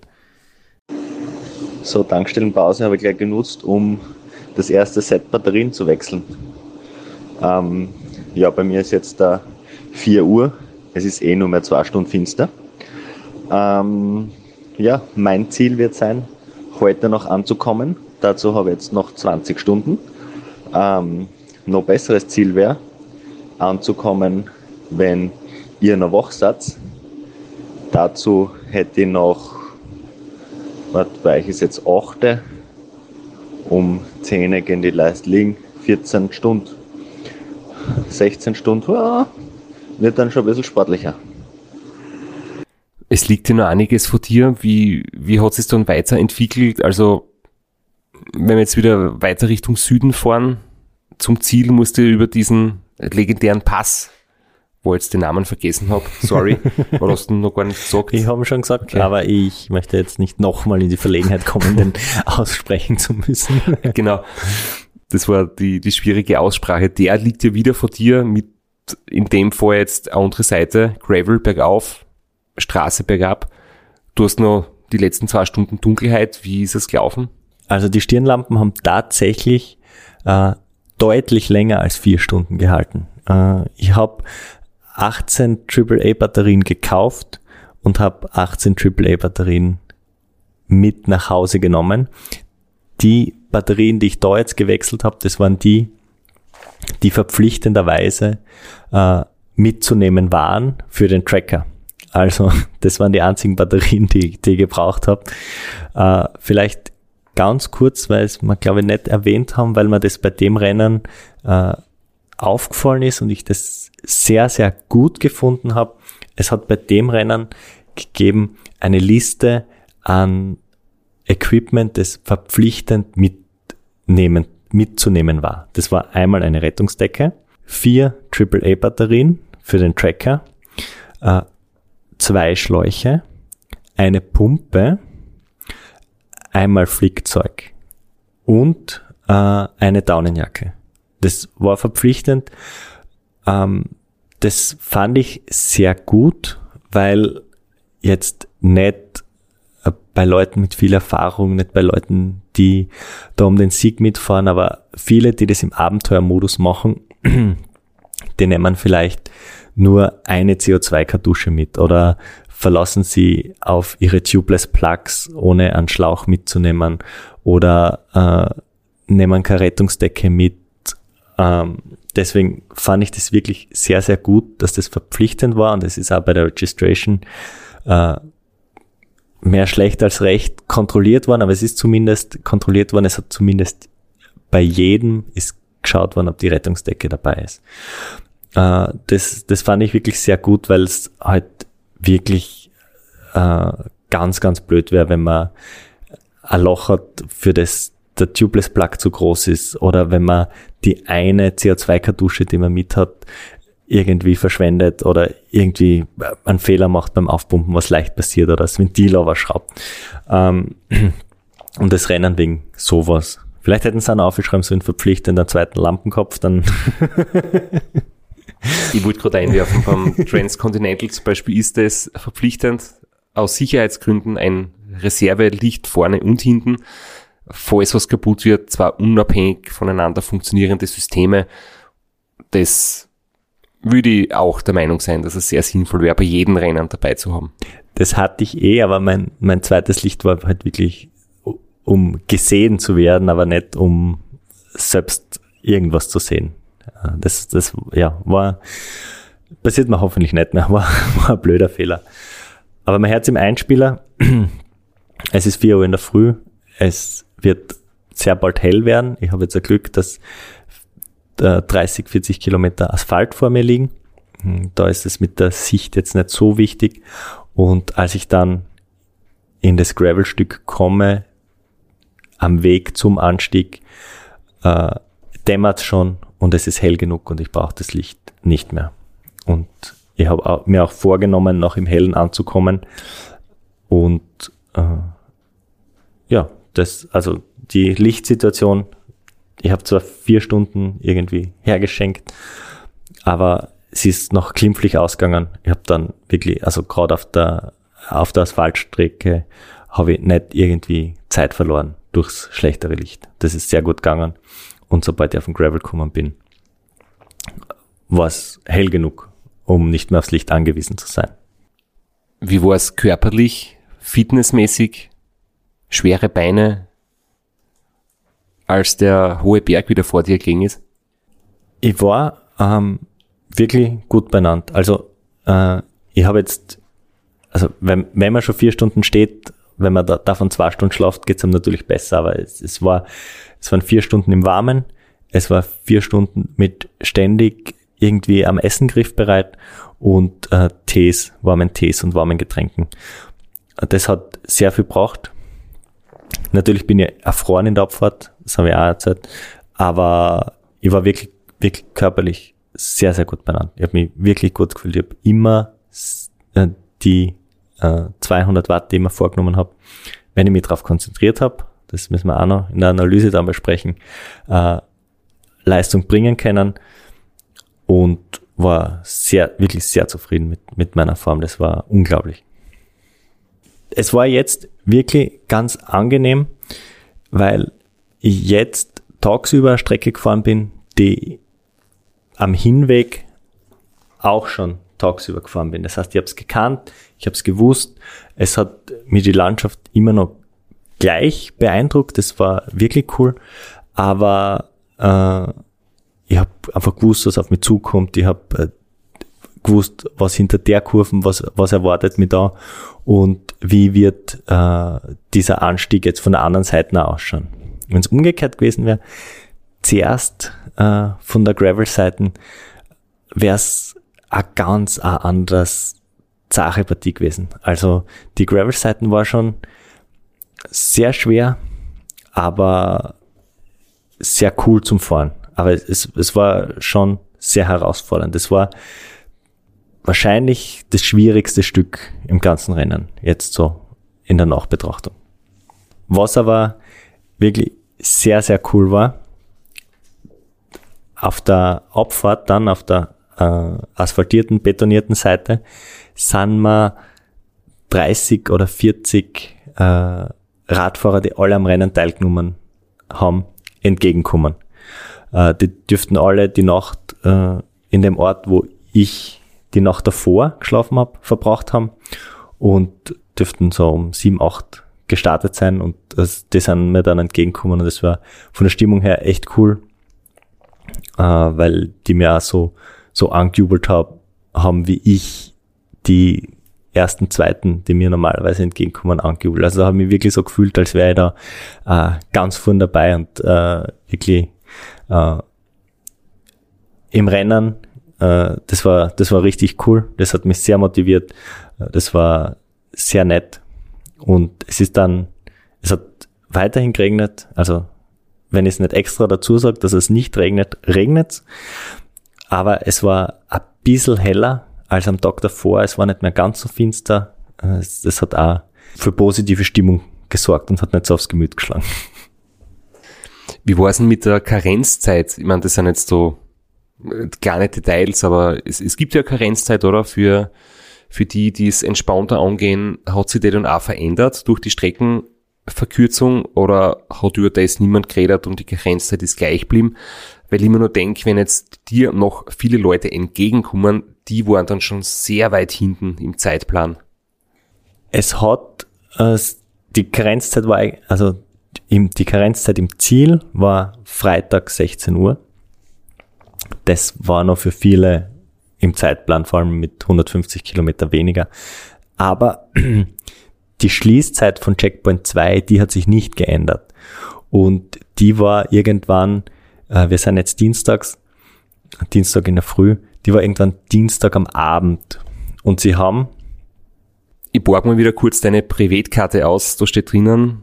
So, Tankstellenpause habe ich gleich genutzt, um das erste Set Batterien zu wechseln. Ähm, ja, bei mir ist jetzt da vier Uhr, es ist eh nur mehr zwei Stunden finster. Ähm, ja, mein Ziel wird sein, heute noch anzukommen. Dazu habe ich jetzt noch zwanzig Stunden. Ähm, noch besseres Ziel wäre, anzukommen, wenn ihr noch wach seid. Dazu hätte ich noch, warte, bei euch ist jetzt acht, um zehn gehen die Leute liegen, vierzehn Stunden, sechzehn Stunden, ja, wird dann schon ein bisschen sportlicher. Es liegt ja noch einiges vor dir. Wie, wie hat es sich dann weiterentwickelt? Also, wenn wir jetzt wieder weiter Richtung Süden fahren, zum Ziel musst du über diesen legendären Pass, wo ich jetzt den Namen vergessen habe, sorry, weil hast du noch gar nicht gesagt. Ich habe schon gesagt, okay. Aber ich möchte jetzt nicht nochmal in die Verlegenheit kommen, den aussprechen zu müssen. Genau, das war die, die schwierige Aussprache. Der liegt ja wieder vor dir mit, in dem Fall jetzt eine andere Seite, Gravel bergauf, Straße bergab. Du hast noch die letzten zwei Stunden Dunkelheit. Wie ist es gelaufen? Also die Stirnlampen haben tatsächlich äh, deutlich länger als vier Stunden gehalten. Äh, ich habe achtzehn Triple A Batterien gekauft und habe achtzehn Triple A Batterien mit nach Hause genommen. Die Batterien, die ich da jetzt gewechselt habe, das waren die, die verpflichtenderweise äh, mitzunehmen waren für den Tracker. Also das waren die einzigen Batterien, die, die ich gebraucht habe. Äh, vielleicht ganz kurz, weil es wir, glaube ich, nicht erwähnt haben, weil mir das bei dem Rennen äh, aufgefallen ist und ich das sehr, sehr gut gefunden habe. Es hat bei dem Rennen gegeben eine Liste an Equipment, das verpflichtend mitnehmen, mitzunehmen war. Das war einmal eine Rettungsdecke, vier Triple A Batterien für den Tracker, äh, zwei Schläuche, eine Pumpe, einmal Flickzeug und äh, eine Daunenjacke. Das war verpflichtend. Ähm, das fand ich sehr gut, weil jetzt nicht äh, bei Leuten mit viel Erfahrung, nicht bei Leuten, die da um den Sieg mitfahren, aber viele, die das im Abenteuermodus machen, die nehmen vielleicht nur eine C O zwei Kartusche mit oder verlassen sie auf ihre Tubeless Plugs, ohne einen Schlauch mitzunehmen oder äh, nehmen keine Rettungsdecke mit. Ähm, deswegen fand ich das wirklich sehr, sehr gut, dass das verpflichtend war und es ist auch bei der Registration äh, mehr schlecht als recht kontrolliert worden, aber es ist zumindest kontrolliert worden, es hat zumindest bei jedem ist geschaut worden, ob die Rettungsdecke dabei ist. Äh, das, das fand ich wirklich sehr gut, weil es halt wirklich äh, ganz, ganz blöd wäre, wenn man ein Loch hat, für das der Tubeless Plug zu groß ist oder wenn man die eine C O zwei Kartusche, die man mit hat, irgendwie verschwendet oder irgendwie einen Fehler macht beim Aufpumpen, was leicht passiert oder das Ventil überschraubt. Ähm, und das Rennen wegen sowas. Vielleicht hätten sie auch noch aufgeschrieben, so einen verpflichtenden zweiten Lampenkopf, dann Ich wollte gerade einwerfen, beim Transcontinental zum Beispiel ist es verpflichtend, aus Sicherheitsgründen ein Reservelicht vorne und hinten, falls was kaputt wird, zwar unabhängig voneinander funktionierende Systeme. Das würde ich auch der Meinung sein, dass es sehr sinnvoll wäre, bei jedem Rennen dabei zu haben. Das hatte ich eh, aber mein, mein zweites Licht war halt wirklich, um gesehen zu werden, aber nicht um selbst irgendwas zu sehen. Das, das, ja, war, passiert mir hoffentlich nicht mehr, war, war ein blöder Fehler. Aber man hört es im Einspieler, es ist vier Uhr in der Früh, es wird sehr bald hell werden. Ich habe jetzt ein Glück, dass dreißig, vierzig Kilometer Asphalt vor mir liegen. Da ist es mit der Sicht jetzt nicht so wichtig. Und als ich dann in das Gravelstück komme, am Weg zum Anstieg, äh, dämmert schon und es ist hell genug und ich brauche das Licht nicht mehr. Und ich habe mir auch vorgenommen, noch im Hellen anzukommen. Und äh, ja, das, also die Lichtsituation, ich habe zwar vier Stunden irgendwie hergeschenkt, aber sie ist noch glimpflich ausgegangen. Ich habe dann wirklich, also gerade auf der auf der Asphaltstrecke habe ich nicht irgendwie Zeit verloren durchs schlechtere Licht. Das ist sehr gut gegangen. Und sobald ich auf den Gravel gekommen bin, war es hell genug, um nicht mehr aufs Licht angewiesen zu sein. Wie war es körperlich, fitnessmäßig, schwere Beine, als der hohe Berg wieder vor dir ging ist? Ich war ähm, wirklich gut benannt. Also äh, ich habe jetzt, also wenn, wenn man schon vier Stunden steht, wenn man da, davon zwei Stunden schlaft, geht es einem natürlich besser. Aber es, es war, es waren vier Stunden im Warmen, es war vier Stunden mit ständig irgendwie am Essen griffbereit und äh, Tees, warmen Tees und warmen Getränken. Das hat sehr viel gebraucht. Natürlich bin ich erfroren in der Abfahrt, das habe ich auch erzählt, aber ich war wirklich, wirklich körperlich sehr, sehr gut benannt. Ich habe mich wirklich gut gefühlt. Ich habe immer äh, die äh, zweihundert Watt, die ich mir vorgenommen habe, wenn ich mich darauf konzentriert habe, das müssen wir auch noch in der Analyse dann besprechen, äh, Leistung bringen können und war sehr, wirklich sehr zufrieden mit, mit meiner Form. Das war unglaublich. Es war jetzt wirklich ganz angenehm, weil ich jetzt tagsüber eine Strecke gefahren bin, die am Hinweg auch schon tagsüber gefahren bin. Das heißt, ich habe es gekannt, ich habe es gewusst, es hat mir die Landschaft immer noch gleich beeindruckt, das war wirklich cool, aber äh, ich habe einfach gewusst, was auf mich zukommt, ich habe äh, gewusst, was hinter der Kurven, was, was erwartet mich da und wie wird äh, dieser Anstieg jetzt von der anderen Seite ausschauen. Wenn es umgekehrt gewesen wäre, zuerst äh, von der Gravel-Seite wäre es ein ganz ein anderes zache Partie gewesen. Also die Gravel-Seiten war schon sehr schwer, aber sehr cool zum Fahren. Aber es, es war schon sehr herausfordernd. Das war wahrscheinlich das schwierigste Stück im ganzen Rennen, jetzt so in der Nachbetrachtung. Was aber wirklich sehr, sehr cool war, auf der Abfahrt dann, auf der äh, asphaltierten, betonierten Seite, sind wir dreißig oder vierzig äh, Radfahrer, die alle am Rennen teilgenommen haben, entgegenkommen. Äh, die dürften alle die Nacht äh, in dem Ort, wo ich die Nacht davor geschlafen habe, verbracht haben und dürften so um sieben, acht gestartet sein und das, die sind mir dann entgegengekommen und das war von der Stimmung her echt cool, äh, weil die mir auch so, so angejubelt hab, haben, wie ich die ersten, zweiten, die mir normalerweise entgegenkommen, angejubelt. Also da habe ich mich wirklich so gefühlt, als wäre ich da äh, ganz vorn dabei und äh, wirklich äh, im Rennen. Äh, das war, das war richtig cool. Das hat mich sehr motiviert. Das war sehr nett. Und es ist dann, es hat weiterhin geregnet. Also, wenn ich es nicht extra dazu sage, dass es nicht regnet, regnet's. Aber es war ein bisschen heller als am Tag davor. Es war nicht mehr ganz so finster. Es, das hat auch für positive Stimmung gesorgt und hat nicht so aufs Gemüt geschlagen. Wie war es denn mit der Karenzzeit? Ich meine, das sind jetzt so kleine Details, aber es, es gibt ja Karenzzeit, oder? Für, für die, die es entspannter angehen, hat sich die dann auch verändert durch die Streckenverkürzung oder hat über das niemand geredet und die Karenzzeit ist gleich geblieben? Weil ich immer nur denke, wenn jetzt dir noch viele Leute entgegenkommen, die waren dann schon sehr weit hinten im Zeitplan. Es hat, äh, die Karenzzeit war, also im, die Karenzzeit im Ziel war Freitag sechzehn Uhr. Das war noch für viele im Zeitplan, vor allem mit hundertfünfzig Kilometer weniger. Aber die Schließzeit von Checkpoint zwei, die hat sich nicht geändert. Und die war irgendwann, äh, wir sind jetzt dienstags, Dienstag in der Früh, die war irgendwann Dienstag am Abend. Und sie haben... Ich borg mal wieder kurz deine Privatkarte aus. Da steht drinnen,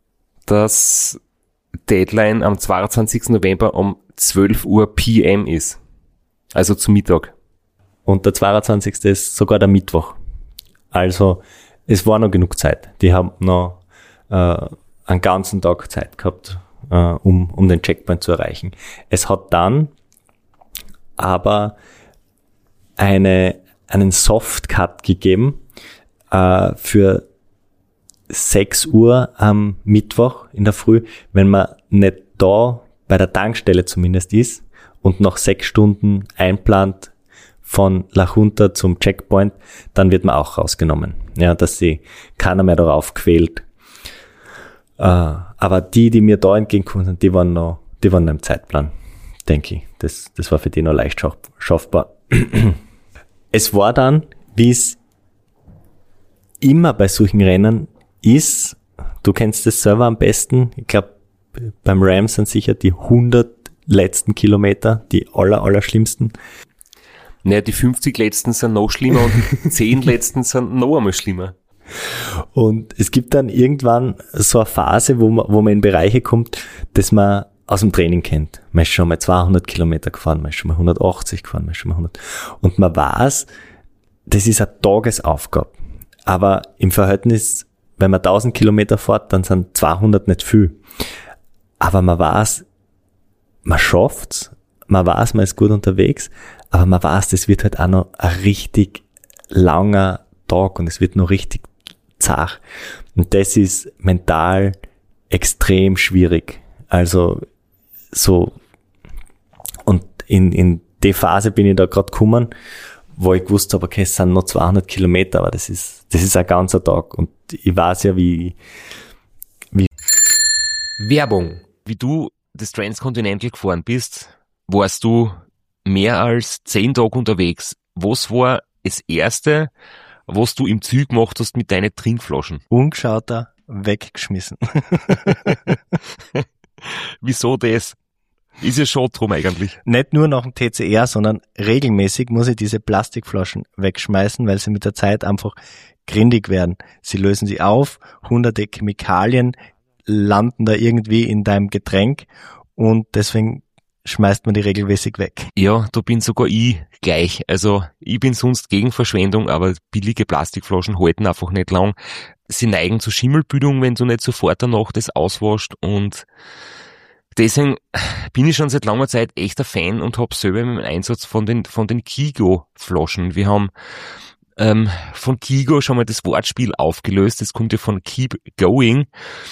dass Deadline am zweiundzwanzigsten November um zwölf Uhr P M ist. Also zu Mittag. Und der zweiundzwanzigste ist sogar der Mittwoch. Also es war noch genug Zeit. Die haben noch äh, einen ganzen Tag Zeit gehabt, äh, um, um den Checkpoint zu erreichen. Es hat dann aber eine, einen Softcut gegeben äh, für sechs Uhr am Mittwoch in der Früh, wenn man nicht da bei der Tankstelle zumindest ist und noch sechs Stunden einplant von La Junta zum Checkpoint, dann wird man auch rausgenommen. Ja, dass sie keiner mehr darauf quält. Äh, aber die, die mir da entgegengekommen sind, die waren noch, die waren noch im Zeitplan, denke ich. Das, das war für die noch leicht schaff, schaffbar. Es war dann, wie es immer bei solchen Rennen ist, du kennst das selber am besten, ich glaube, beim Ram sind sicher die hundert letzten Kilometer die aller, aller schlimmsten. Naja, die fünfzig letzten sind noch schlimmer und die zehn letzten sind noch einmal schlimmer. Und es gibt dann irgendwann so eine Phase, wo man, wo man in Bereiche kommt, dass man aus dem Training kennt. Man ist schon mal zweihundert Kilometer gefahren, man ist schon mal hundertachtzig gefahren, man ist schon mal hundert. Und man weiß, das ist eine Tagesaufgabe. Aber im Verhältnis, wenn man tausend Kilometer fährt, dann sind zweihundert nicht viel. Aber man weiß, man schafft's, man weiß, man ist gut unterwegs, aber man weiß, das wird halt auch noch ein richtig langer Tag und es wird noch richtig zart. Und das ist mental extrem schwierig. Also so, und in, in die Phase bin ich da gerade gekommen, wo ich gewusst habe, okay, es sind noch zweihundert Kilometer, aber das ist, das ist ein ganzer Tag und ich weiß ja, wie, wie. Werbung. Wie du das Transcontinental gefahren bist, warst du mehr als zehn Tage unterwegs. Was war das Erste, was du im Ziel gemacht hast mit deinen Trinkflaschen? Ungeschauter, weggeschmissen. Wieso das? Ist ja schon drum eigentlich. Nicht nur nach dem T C R, sondern regelmäßig muss ich diese Plastikflaschen wegschmeißen, weil sie mit der Zeit einfach grindig werden. Sie lösen sich auf, hunderte Chemikalien landen da irgendwie in deinem Getränk und deswegen schmeißt man die regelmäßig weg. Ja, da bin sogar ich gleich. Also ich bin sonst gegen Verschwendung, aber billige Plastikflaschen halten einfach nicht lang. Sie neigen zu Schimmelbildung, wenn du nicht sofort danach das auswaschst und deswegen bin ich schon seit langer Zeit echter Fan und habe selber im Einsatz von den von den Kigo-Flaschen. Wir haben ähm, von Kigo schon mal das Wortspiel aufgelöst. Das kommt ja von Keep Going.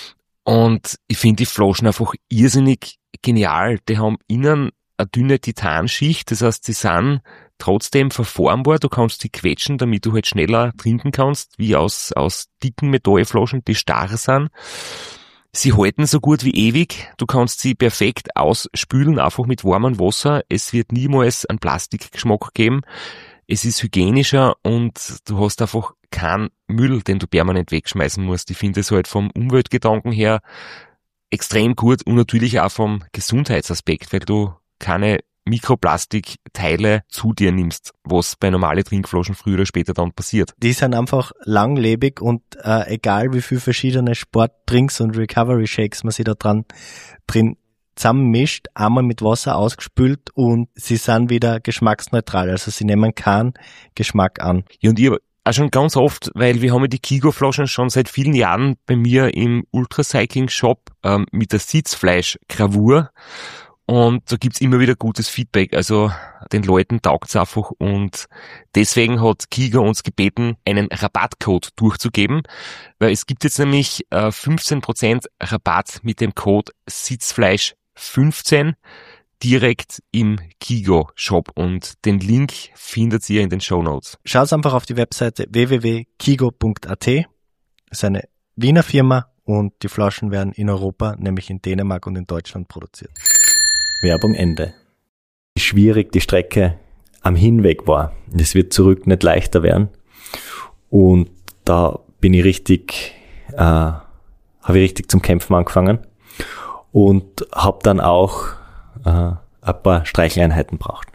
Und ich finde die Flaschen einfach irrsinnig genial. Die haben innen eine dünne Titanschicht, das heißt, die sind trotzdem verformbar. Du kannst sie quetschen, damit du halt schneller trinken kannst, wie aus, aus dicken Metallflaschen, die starr sind. Sie halten so gut wie ewig. Du kannst sie perfekt ausspülen, einfach mit warmem Wasser. Es wird niemals einen Plastikgeschmack geben. Es ist hygienischer und du hast einfach keinen Müll, den du permanent wegschmeißen musst. Ich finde es halt vom Umweltgedanken her extrem gut und natürlich auch vom Gesundheitsaspekt, weil du keine Mikroplastikteile zu dir nimmst, was bei normalen Trinkflaschen früher oder später dann passiert. Die sind einfach langlebig und äh, egal wie viel verschiedene Sportdrinks und Recovery Shakes man sich da dran drin zusammenmischt, einmal mit Wasser ausgespült und sie sind wieder geschmacksneutral, also sie nehmen keinen Geschmack an. Ja, und ich habe auch schon ganz oft, weil wir haben ja die Kigo-Flaschen schon seit vielen Jahren bei mir im Ultracycling-Shop ähm, mit der Sitzfleisch-Gravur und da gibt's immer wieder gutes Feedback, also den Leuten taugt's einfach und deswegen hat Kigo uns gebeten, einen Rabattcode durchzugeben, weil es gibt jetzt nämlich äh, fünfzehn Prozent Rabatt mit dem Code Sitzfleisch fünfzehn. direkt im Kigo Shop und den Link findet ihr in den Shownotes. Schaut einfach auf die Webseite w w w punkt kigo punkt a t. Das ist eine Wiener Firma und die Flaschen werden in Europa, nämlich in Dänemark und in Deutschland produziert. Werbung Ende. Wie schwierig die Strecke am Hinweg war. Es wird zurück nicht leichter werden. Und da bin ich richtig, äh, habe ich richtig zum Kämpfen angefangen und habe dann auch äh, ein paar Streicheleinheiten braucht.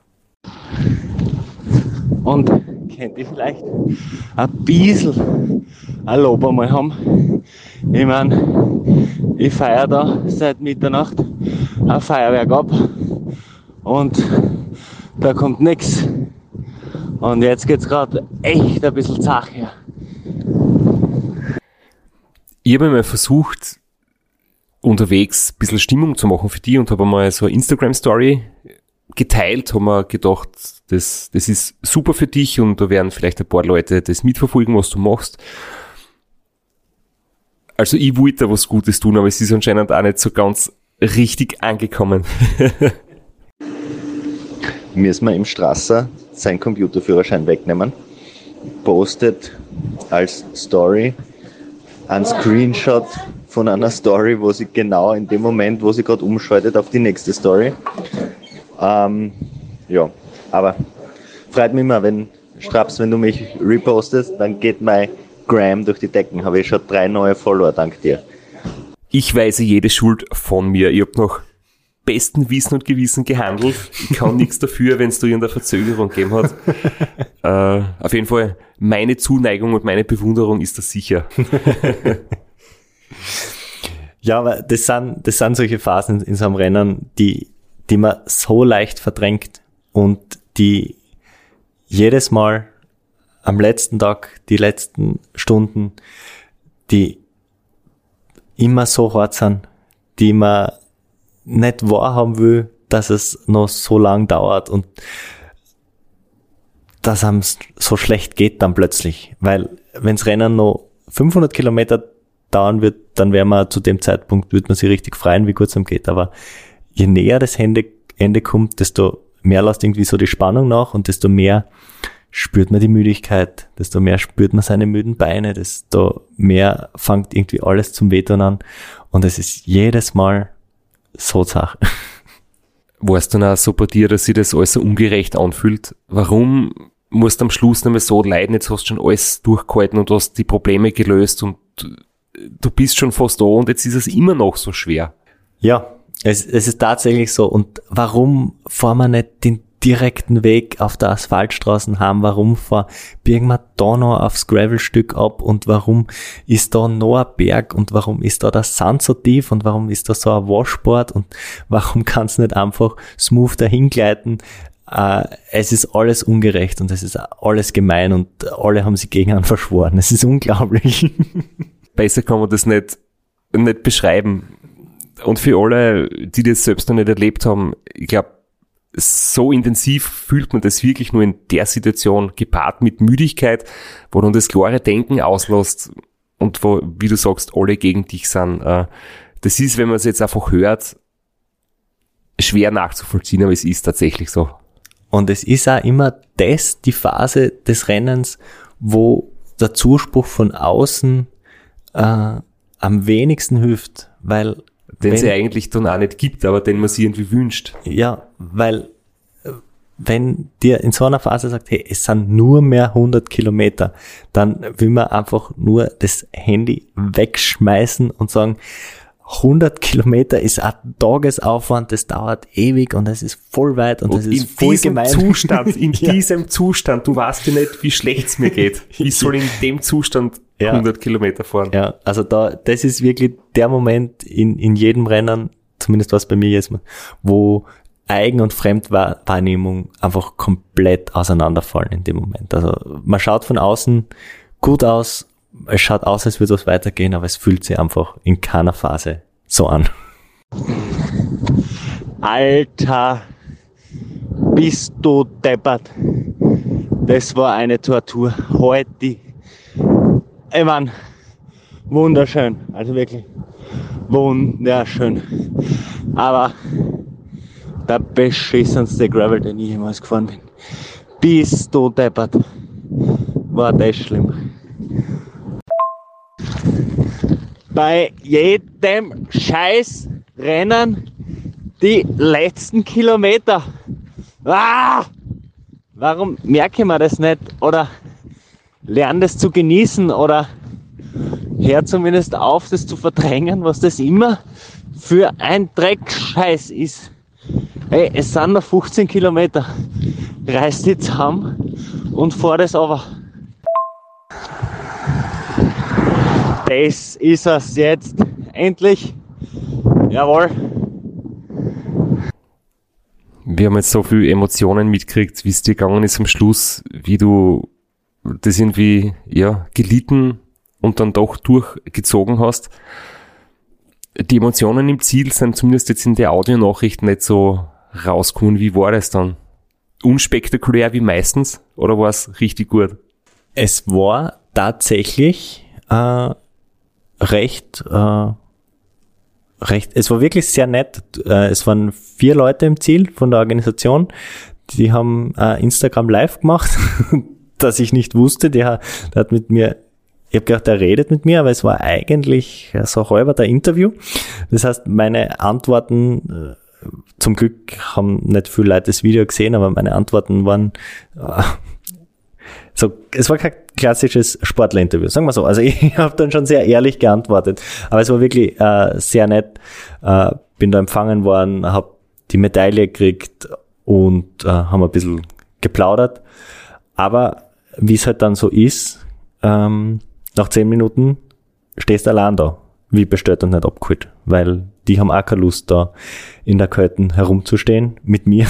Und könnt ihr vielleicht ein bisschen ein Lob einmal haben? Ich meine, ich feiere da seit Mitternacht ein Feuerwerk ab und da kommt nichts. Und jetzt geht's gerade echt ein bisschen zach her. Ich habe mal versucht, unterwegs ein bisschen Stimmung zu machen für die und habe mal so eine Instagram-Story geteilt, haben wir gedacht, das, das ist super für dich und da werden vielleicht ein paar Leute das mitverfolgen, was du machst. Also ich wollte da was Gutes tun, aber es ist anscheinend auch nicht so ganz richtig angekommen. Müssen wir im Strasser seinen Computerführerschein wegnehmen, postet als Story einen Screenshot von einer Story, wo sie genau in dem Moment, wo sie gerade umschaltet, auf die nächste Story. Ähm, ja, aber freut mich immer, wenn Straps, wenn du mich repostest, dann geht mein Gram durch die Decken. Habe ich schon drei neue Follower, dank dir. Ich weise jede Schuld von mir. Ich habe nach bestem Wissen und Gewissen gehandelt. Ich kann nichts dafür, wenn es da irgendeine Verzögerung gegeben hat. äh, auf jeden Fall, meine Zuneigung und meine Bewunderung ist das sicher. Ja, aber das sind, das sind solche Phasen in so einem Rennen, die, die man so leicht verdrängt und die jedes Mal am letzten Tag, die letzten Stunden, die immer so hart sind, die man nicht wahrhaben will, dass es noch so lang dauert und dass einem so schlecht geht dann plötzlich. Weil wenns Rennen noch fünfhundert Kilometer dauern wird, dann wäre man zu dem Zeitpunkt, wird man sich richtig freuen, wie gut es einem geht. Aber je näher das Ende, Ende kommt, desto mehr lässt irgendwie so die Spannung nach und desto mehr spürt man die Müdigkeit, desto mehr spürt man seine müden Beine, desto mehr fängt irgendwie alles zum Wehtun an und es ist jedes Mal so zach. War es dann auch so bei dir, dass sich das alles so ungerecht anfühlt? Warum musst du am Schluss nicht mehr so leiden? Jetzt hast du schon alles durchgehalten und hast die Probleme gelöst und du bist schon fast da und jetzt ist es immer noch so schwer. Ja, es, es ist tatsächlich so. Und warum fahren wir nicht den direkten Weg auf der Asphaltstraßen haben? Warum fahr, biegen wir da noch aufs Gravelstück ab? Und warum ist da noch ein Berg? Und warum ist da der Sand so tief? Und warum ist da so ein Washboard? Und warum kann es nicht einfach smooth dahin gleiten? Äh, es ist alles ungerecht und es ist alles gemein und alle haben sich gegen einen verschworen. Es ist unglaublich. Besser kann man das nicht, nicht beschreiben. Und für alle, die das selbst noch nicht erlebt haben, ich glaube, so intensiv fühlt man das wirklich nur in der Situation, gepaart mit Müdigkeit, wo dann das klare Denken auslässt und wo, wie du sagst, alle gegen dich sind. Das ist, wenn man es jetzt einfach hört, schwer nachzuvollziehen, aber es ist tatsächlich so. Und es ist auch immer das, die Phase des Rennens, wo der Zuspruch von außen äh, am wenigsten hilft, weil den es ja eigentlich dann auch nicht gibt, aber den man sich irgendwie wünscht. Ja, weil wenn dir in so einer Phase sagt, hey, es sind nur mehr hundert Kilometer, dann will man einfach nur das Handy wegschmeißen und sagen, hundert Kilometer ist ein Tagesaufwand, das dauert ewig und es ist voll weit und, und das ist voll gemein. Zustand, in ja. diesem Zustand, du weißt ja nicht, wie schlecht es mir geht. Ich soll in dem Zustand ja. hundert Kilometer fahren. Ja, also da, das ist wirklich der Moment in, in jedem Rennen, zumindest was bei mir jetzt, wo Eigen- und Fremdwahrnehmung einfach komplett auseinanderfallen in dem Moment. Also man schaut von außen gut aus, es schaut aus, als würde es weitergehen, aber es fühlt sich einfach in keiner Phase so an. Alter, bist du deppert. Das war eine Tortur. Heute. Ich meine, wunderschön. Also wirklich wunderschön. Aber der beschissenste Gravel, den ich jemals gefahren bin. Bist du deppert. War das schlimm. Bei jedem Scheißrennen die letzten Kilometer. Ah! Warum merke ich mir das nicht? Oder lerne das zu genießen? Oder hör zumindest auf, das zu verdrängen, was das immer für ein Dreckscheiß ist. Hey, es sind noch fünfzehn Kilometer. Reiß die zusammen und fahr das aber. Das ist es jetzt. Endlich. Jawohl. Wir haben jetzt so viele Emotionen mitgekriegt, wie es dir gegangen ist am Schluss, wie du das irgendwie, ja, gelitten und dann doch durchgezogen hast. Die Emotionen im Ziel sind zumindest jetzt in der Audionachricht nicht so rausgekommen. Wie war das dann? Unspektakulär wie meistens oder war es richtig gut? Es war tatsächlich äh, recht, äh, recht, es war wirklich sehr nett. Äh, es waren vier Leute im Ziel von der Organisation, die haben äh, Instagram live gemacht, dass ich nicht wusste. Der, der hat mit mir, ich habe gedacht, der redet mit mir, aber es war eigentlich so halber der Interview. Das heißt, meine Antworten, äh, zum Glück haben nicht viele Leute das Video gesehen, aber meine Antworten waren äh, so, es war kein klassisches Sportlerinterview, sagen wir so. Also ich habe dann schon sehr ehrlich geantwortet, aber es war wirklich äh, sehr nett. Äh, bin da empfangen worden, habe die Medaille gekriegt und äh, haben ein bisschen geplaudert. Aber wie es halt dann so ist, ähm, nach zehn Minuten stehst du allein da, wie bestellt und nicht abgeholt, weil die haben auch keine Lust, da in der Kälte herumzustehen mit mir.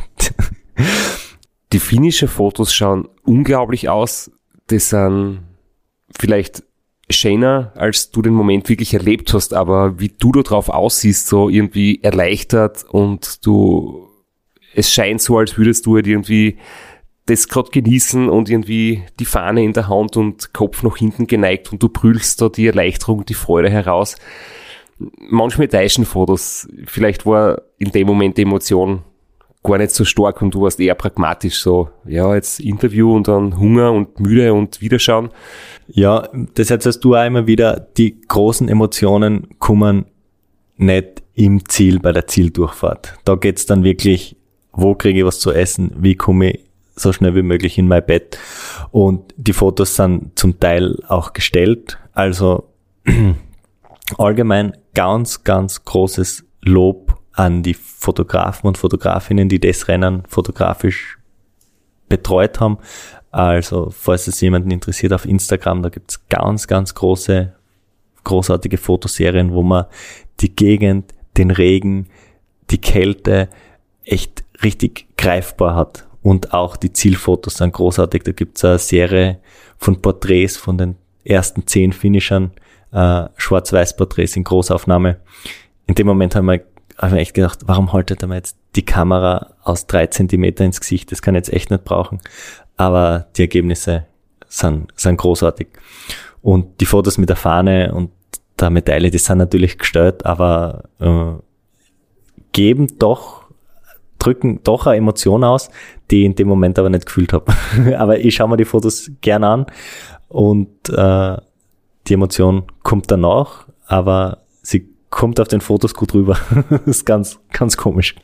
Die finnischen Fotos schauen unglaublich aus. Das sind vielleicht schöner, als du den Moment wirklich erlebt hast, aber wie du da drauf aussiehst, so irgendwie erleichtert und du, es scheint so, als würdest du halt irgendwie das gerade genießen und irgendwie die Fahne in der Hand und Kopf nach hinten geneigt und du brüllst da die Erleichterung, die Freude heraus. Manchmal täuschen Fotos. Vielleicht war in dem Moment die Emotion gar nicht so stark und du warst eher pragmatisch, so, ja, jetzt Interview und dann Hunger und müde und Wiederschauen. Ja, das erzählst du auch immer wieder, die großen Emotionen kommen nicht im Ziel bei der Zieldurchfahrt. Da geht's dann wirklich, wo kriege ich was zu essen, wie komme ich so schnell wie möglich in mein Bett. Und die Fotos sind zum Teil auch gestellt, also allgemein ganz, ganz großes Lob an die Fotografen und Fotografinnen, die das Rennen fotografisch betreut haben. Also, falls es jemanden interessiert, auf Instagram, da gibt's ganz, ganz große, großartige Fotoserien, wo man die Gegend, den Regen, die Kälte echt richtig greifbar hat. Und auch die Zielfotos sind großartig. Da gibt's eine Serie von Porträts von den ersten zehn Finishern, äh, Schwarz-Weiß-Porträts in Großaufnahme. In dem Moment haben wir habe ich echt gedacht, warum haltet er mir jetzt die Kamera aus drei Zentimeter ins Gesicht? Das kann ich jetzt echt nicht brauchen. Aber die Ergebnisse sind, sind großartig. Und die Fotos mit der Fahne und der Medaille, die sind natürlich gestellt, aber äh, geben doch, drücken doch eine Emotion aus, die ich in dem Moment aber nicht gefühlt habe. Aber ich schaue mir die Fotos gerne an und äh, die Emotion kommt danach, aber sie kommt auf den Fotos gut rüber. Das ist ganz, ganz komisch.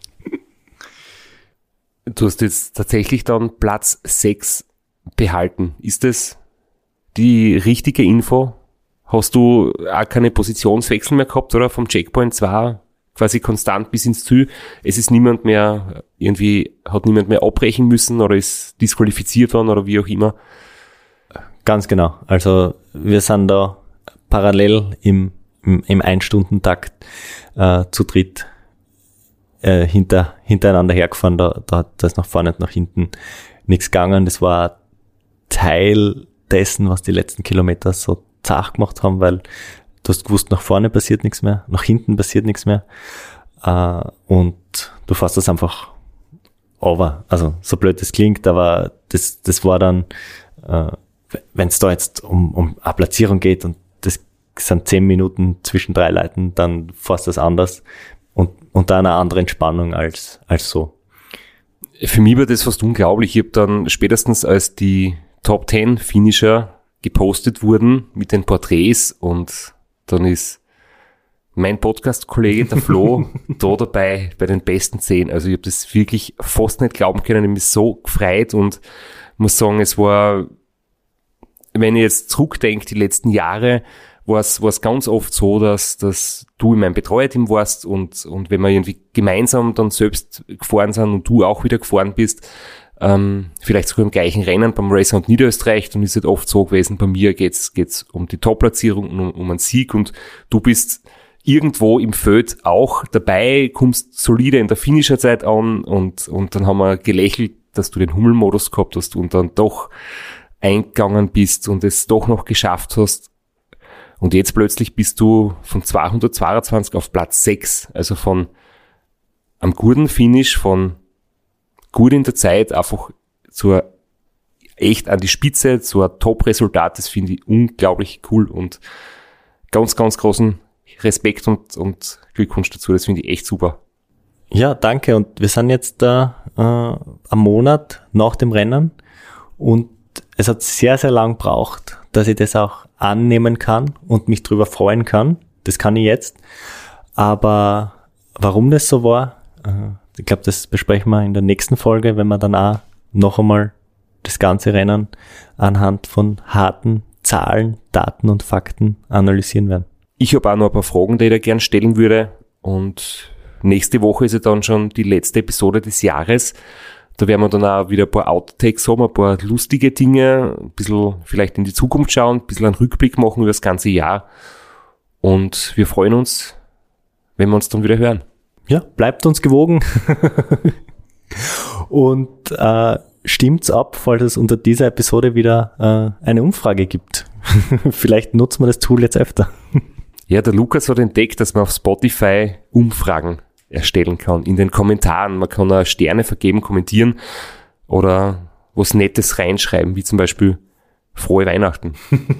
Du hast jetzt tatsächlich dann Platz sechs behalten. Ist das die richtige Info? Hast du auch keine Positionswechsel mehr gehabt, oder? Vom Checkpoint zwei quasi konstant bis ins Ziel. Es ist niemand mehr, irgendwie hat niemand mehr abbrechen müssen oder ist disqualifiziert worden oder wie auch immer. Ganz genau. Also wir sind da parallel im im, im Ein-Stunden-Takt äh, zu dritt äh, hinter, hintereinander hergefahren. Da, da, da ist nach vorne und nach hinten nichts gegangen. Das war Teil dessen, was die letzten Kilometer so zart gemacht haben, weil du hast gewusst, nach vorne passiert nichts mehr, nach hinten passiert nichts mehr äh, und du fährst das einfach over. Also so blöd das klingt, aber das, das war dann, äh, wenn es da jetzt um, um eine Platzierung geht und das sind zehn Minuten zwischen drei Leuten, dann fährst du das anders. und unter einer anderen Spannung als, als so. Für mich war das fast unglaublich. Ich habe dann spätestens, als die Top zehn Finisher gepostet wurden mit den Porträts und dann ist mein Podcast-Kollege, der Flo, da dabei bei den besten zehn. Also ich habe das wirklich fast nicht glauben können. Ich habe mich so gefreut und muss sagen, es war, wenn ich jetzt zurückdenke, die letzten Jahre, war es, war es ganz oft so, dass, dass du in meinem Betreuerteam warst und, und wenn wir irgendwie gemeinsam dann selbst gefahren sind und du auch wieder gefahren bist, ähm, vielleicht sogar im gleichen Rennen beim Racer und Niederösterreich, dann ist es oft so gewesen, bei mir geht's, geht's um die Top-Platzierung und um, um einen Sieg und du bist irgendwo im Feld auch dabei, kommst solide in der Finisherzeit an und, und dann haben wir gelächelt, dass du den Hummelmodus gehabt hast und dann doch eingegangen bist und es doch noch geschafft hast. Und jetzt plötzlich bist du von zweihundertzweiundzwanzig auf Platz sechs, also von einem guten Finish, von gut in der Zeit, einfach zur echt an die Spitze, zu einem Top-Resultat. Das finde ich unglaublich cool und ganz, ganz großen Respekt und, und Glückwunsch dazu. Das finde ich echt super. Ja, danke. Und wir sind jetzt da äh, am Monat nach dem Rennen und es hat sehr, sehr lang gebraucht, dass ich das auch annehmen kann und mich drüber freuen kann. Das kann ich jetzt. Aber warum das so war, äh, ich glaube, das besprechen wir in der nächsten Folge, wenn wir dann auch noch einmal das ganze Rennen anhand von harten Zahlen, Daten und Fakten analysieren werden. Ich habe auch noch ein paar Fragen, die ich da gern stellen würde. Und nächste Woche ist ja dann schon die letzte Episode des Jahres. Da werden wir dann auch wieder ein paar Outtakes haben, ein paar lustige Dinge, ein bisschen vielleicht in die Zukunft schauen, ein bisschen einen Rückblick machen über das ganze Jahr. Und wir freuen uns, wenn wir uns dann wieder hören. Ja, bleibt uns gewogen. Und äh, stimmt's ab, falls es unter dieser Episode wieder äh, eine Umfrage gibt. Vielleicht nutzen wir das Tool jetzt öfter. Ja, der Lukas hat entdeckt, dass man auf Spotify Umfragen erstellen kann. In den Kommentaren. Man kann auch Sterne vergeben, kommentieren oder was Nettes reinschreiben, wie zum Beispiel Frohe Weihnachten.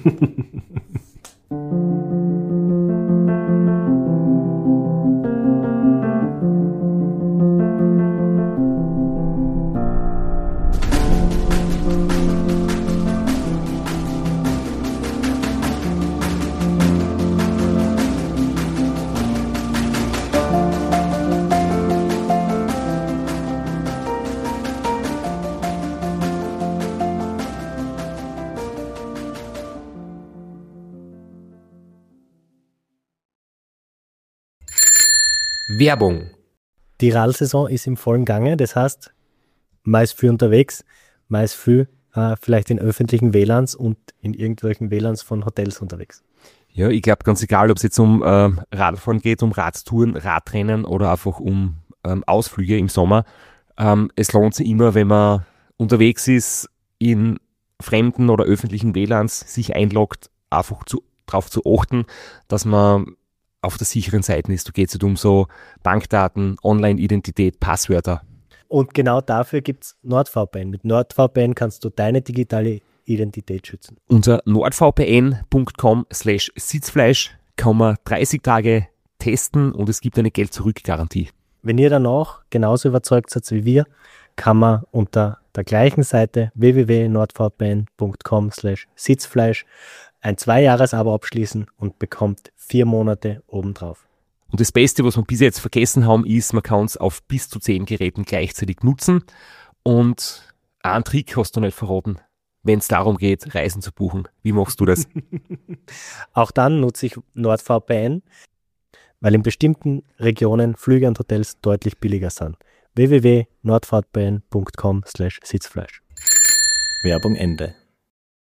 Werbung. Die Radl-Saison ist im vollen Gange, das heißt, man ist viel unterwegs, man ist viel äh, vielleicht in öffentlichen W L A Ns und in irgendwelchen W L A Ns von Hotels unterwegs. Ja, ich glaube ganz egal, ob es jetzt um äh, Radfahren geht, um Radtouren, Radrennen oder einfach um ähm, Ausflüge im Sommer. Ähm, es lohnt sich immer, wenn man unterwegs ist, in fremden oder öffentlichen W L A Ns sich einloggt, einfach zu, darauf zu achten, dass man auf der sicheren Seite ist. Da geht es nicht um so Bankdaten, Online-Identität, Passwörter. Und genau dafür gibt es NordVPN. Mit NordVPN kannst du deine digitale Identität schützen. Unter nordvpn punkt com slash Sitzfleisch kann man dreißig Tage testen und es gibt eine Geld-Zurück-Garantie. Wenn ihr danach genauso überzeugt seid wie wir, kann man unter der gleichen Seite w w w punkt nordvpn punkt com slash Sitzfleisch ein Zwei-Jahres-Abo abschließen und bekommt vier Monate obendrauf. Und das Beste, was wir bis jetzt vergessen haben, ist, man kann es auf bis zu zehn Geräten gleichzeitig nutzen. Und einen Trick hast du nicht verraten, wenn es darum geht, Reisen zu buchen. Wie machst du das? Auch dann nutze ich NordVPN, weil in bestimmten Regionen Flüge und Hotels deutlich billiger sind. w w w punkt nordvpn punkt com slash Sitzfleisch. Werbung Ende.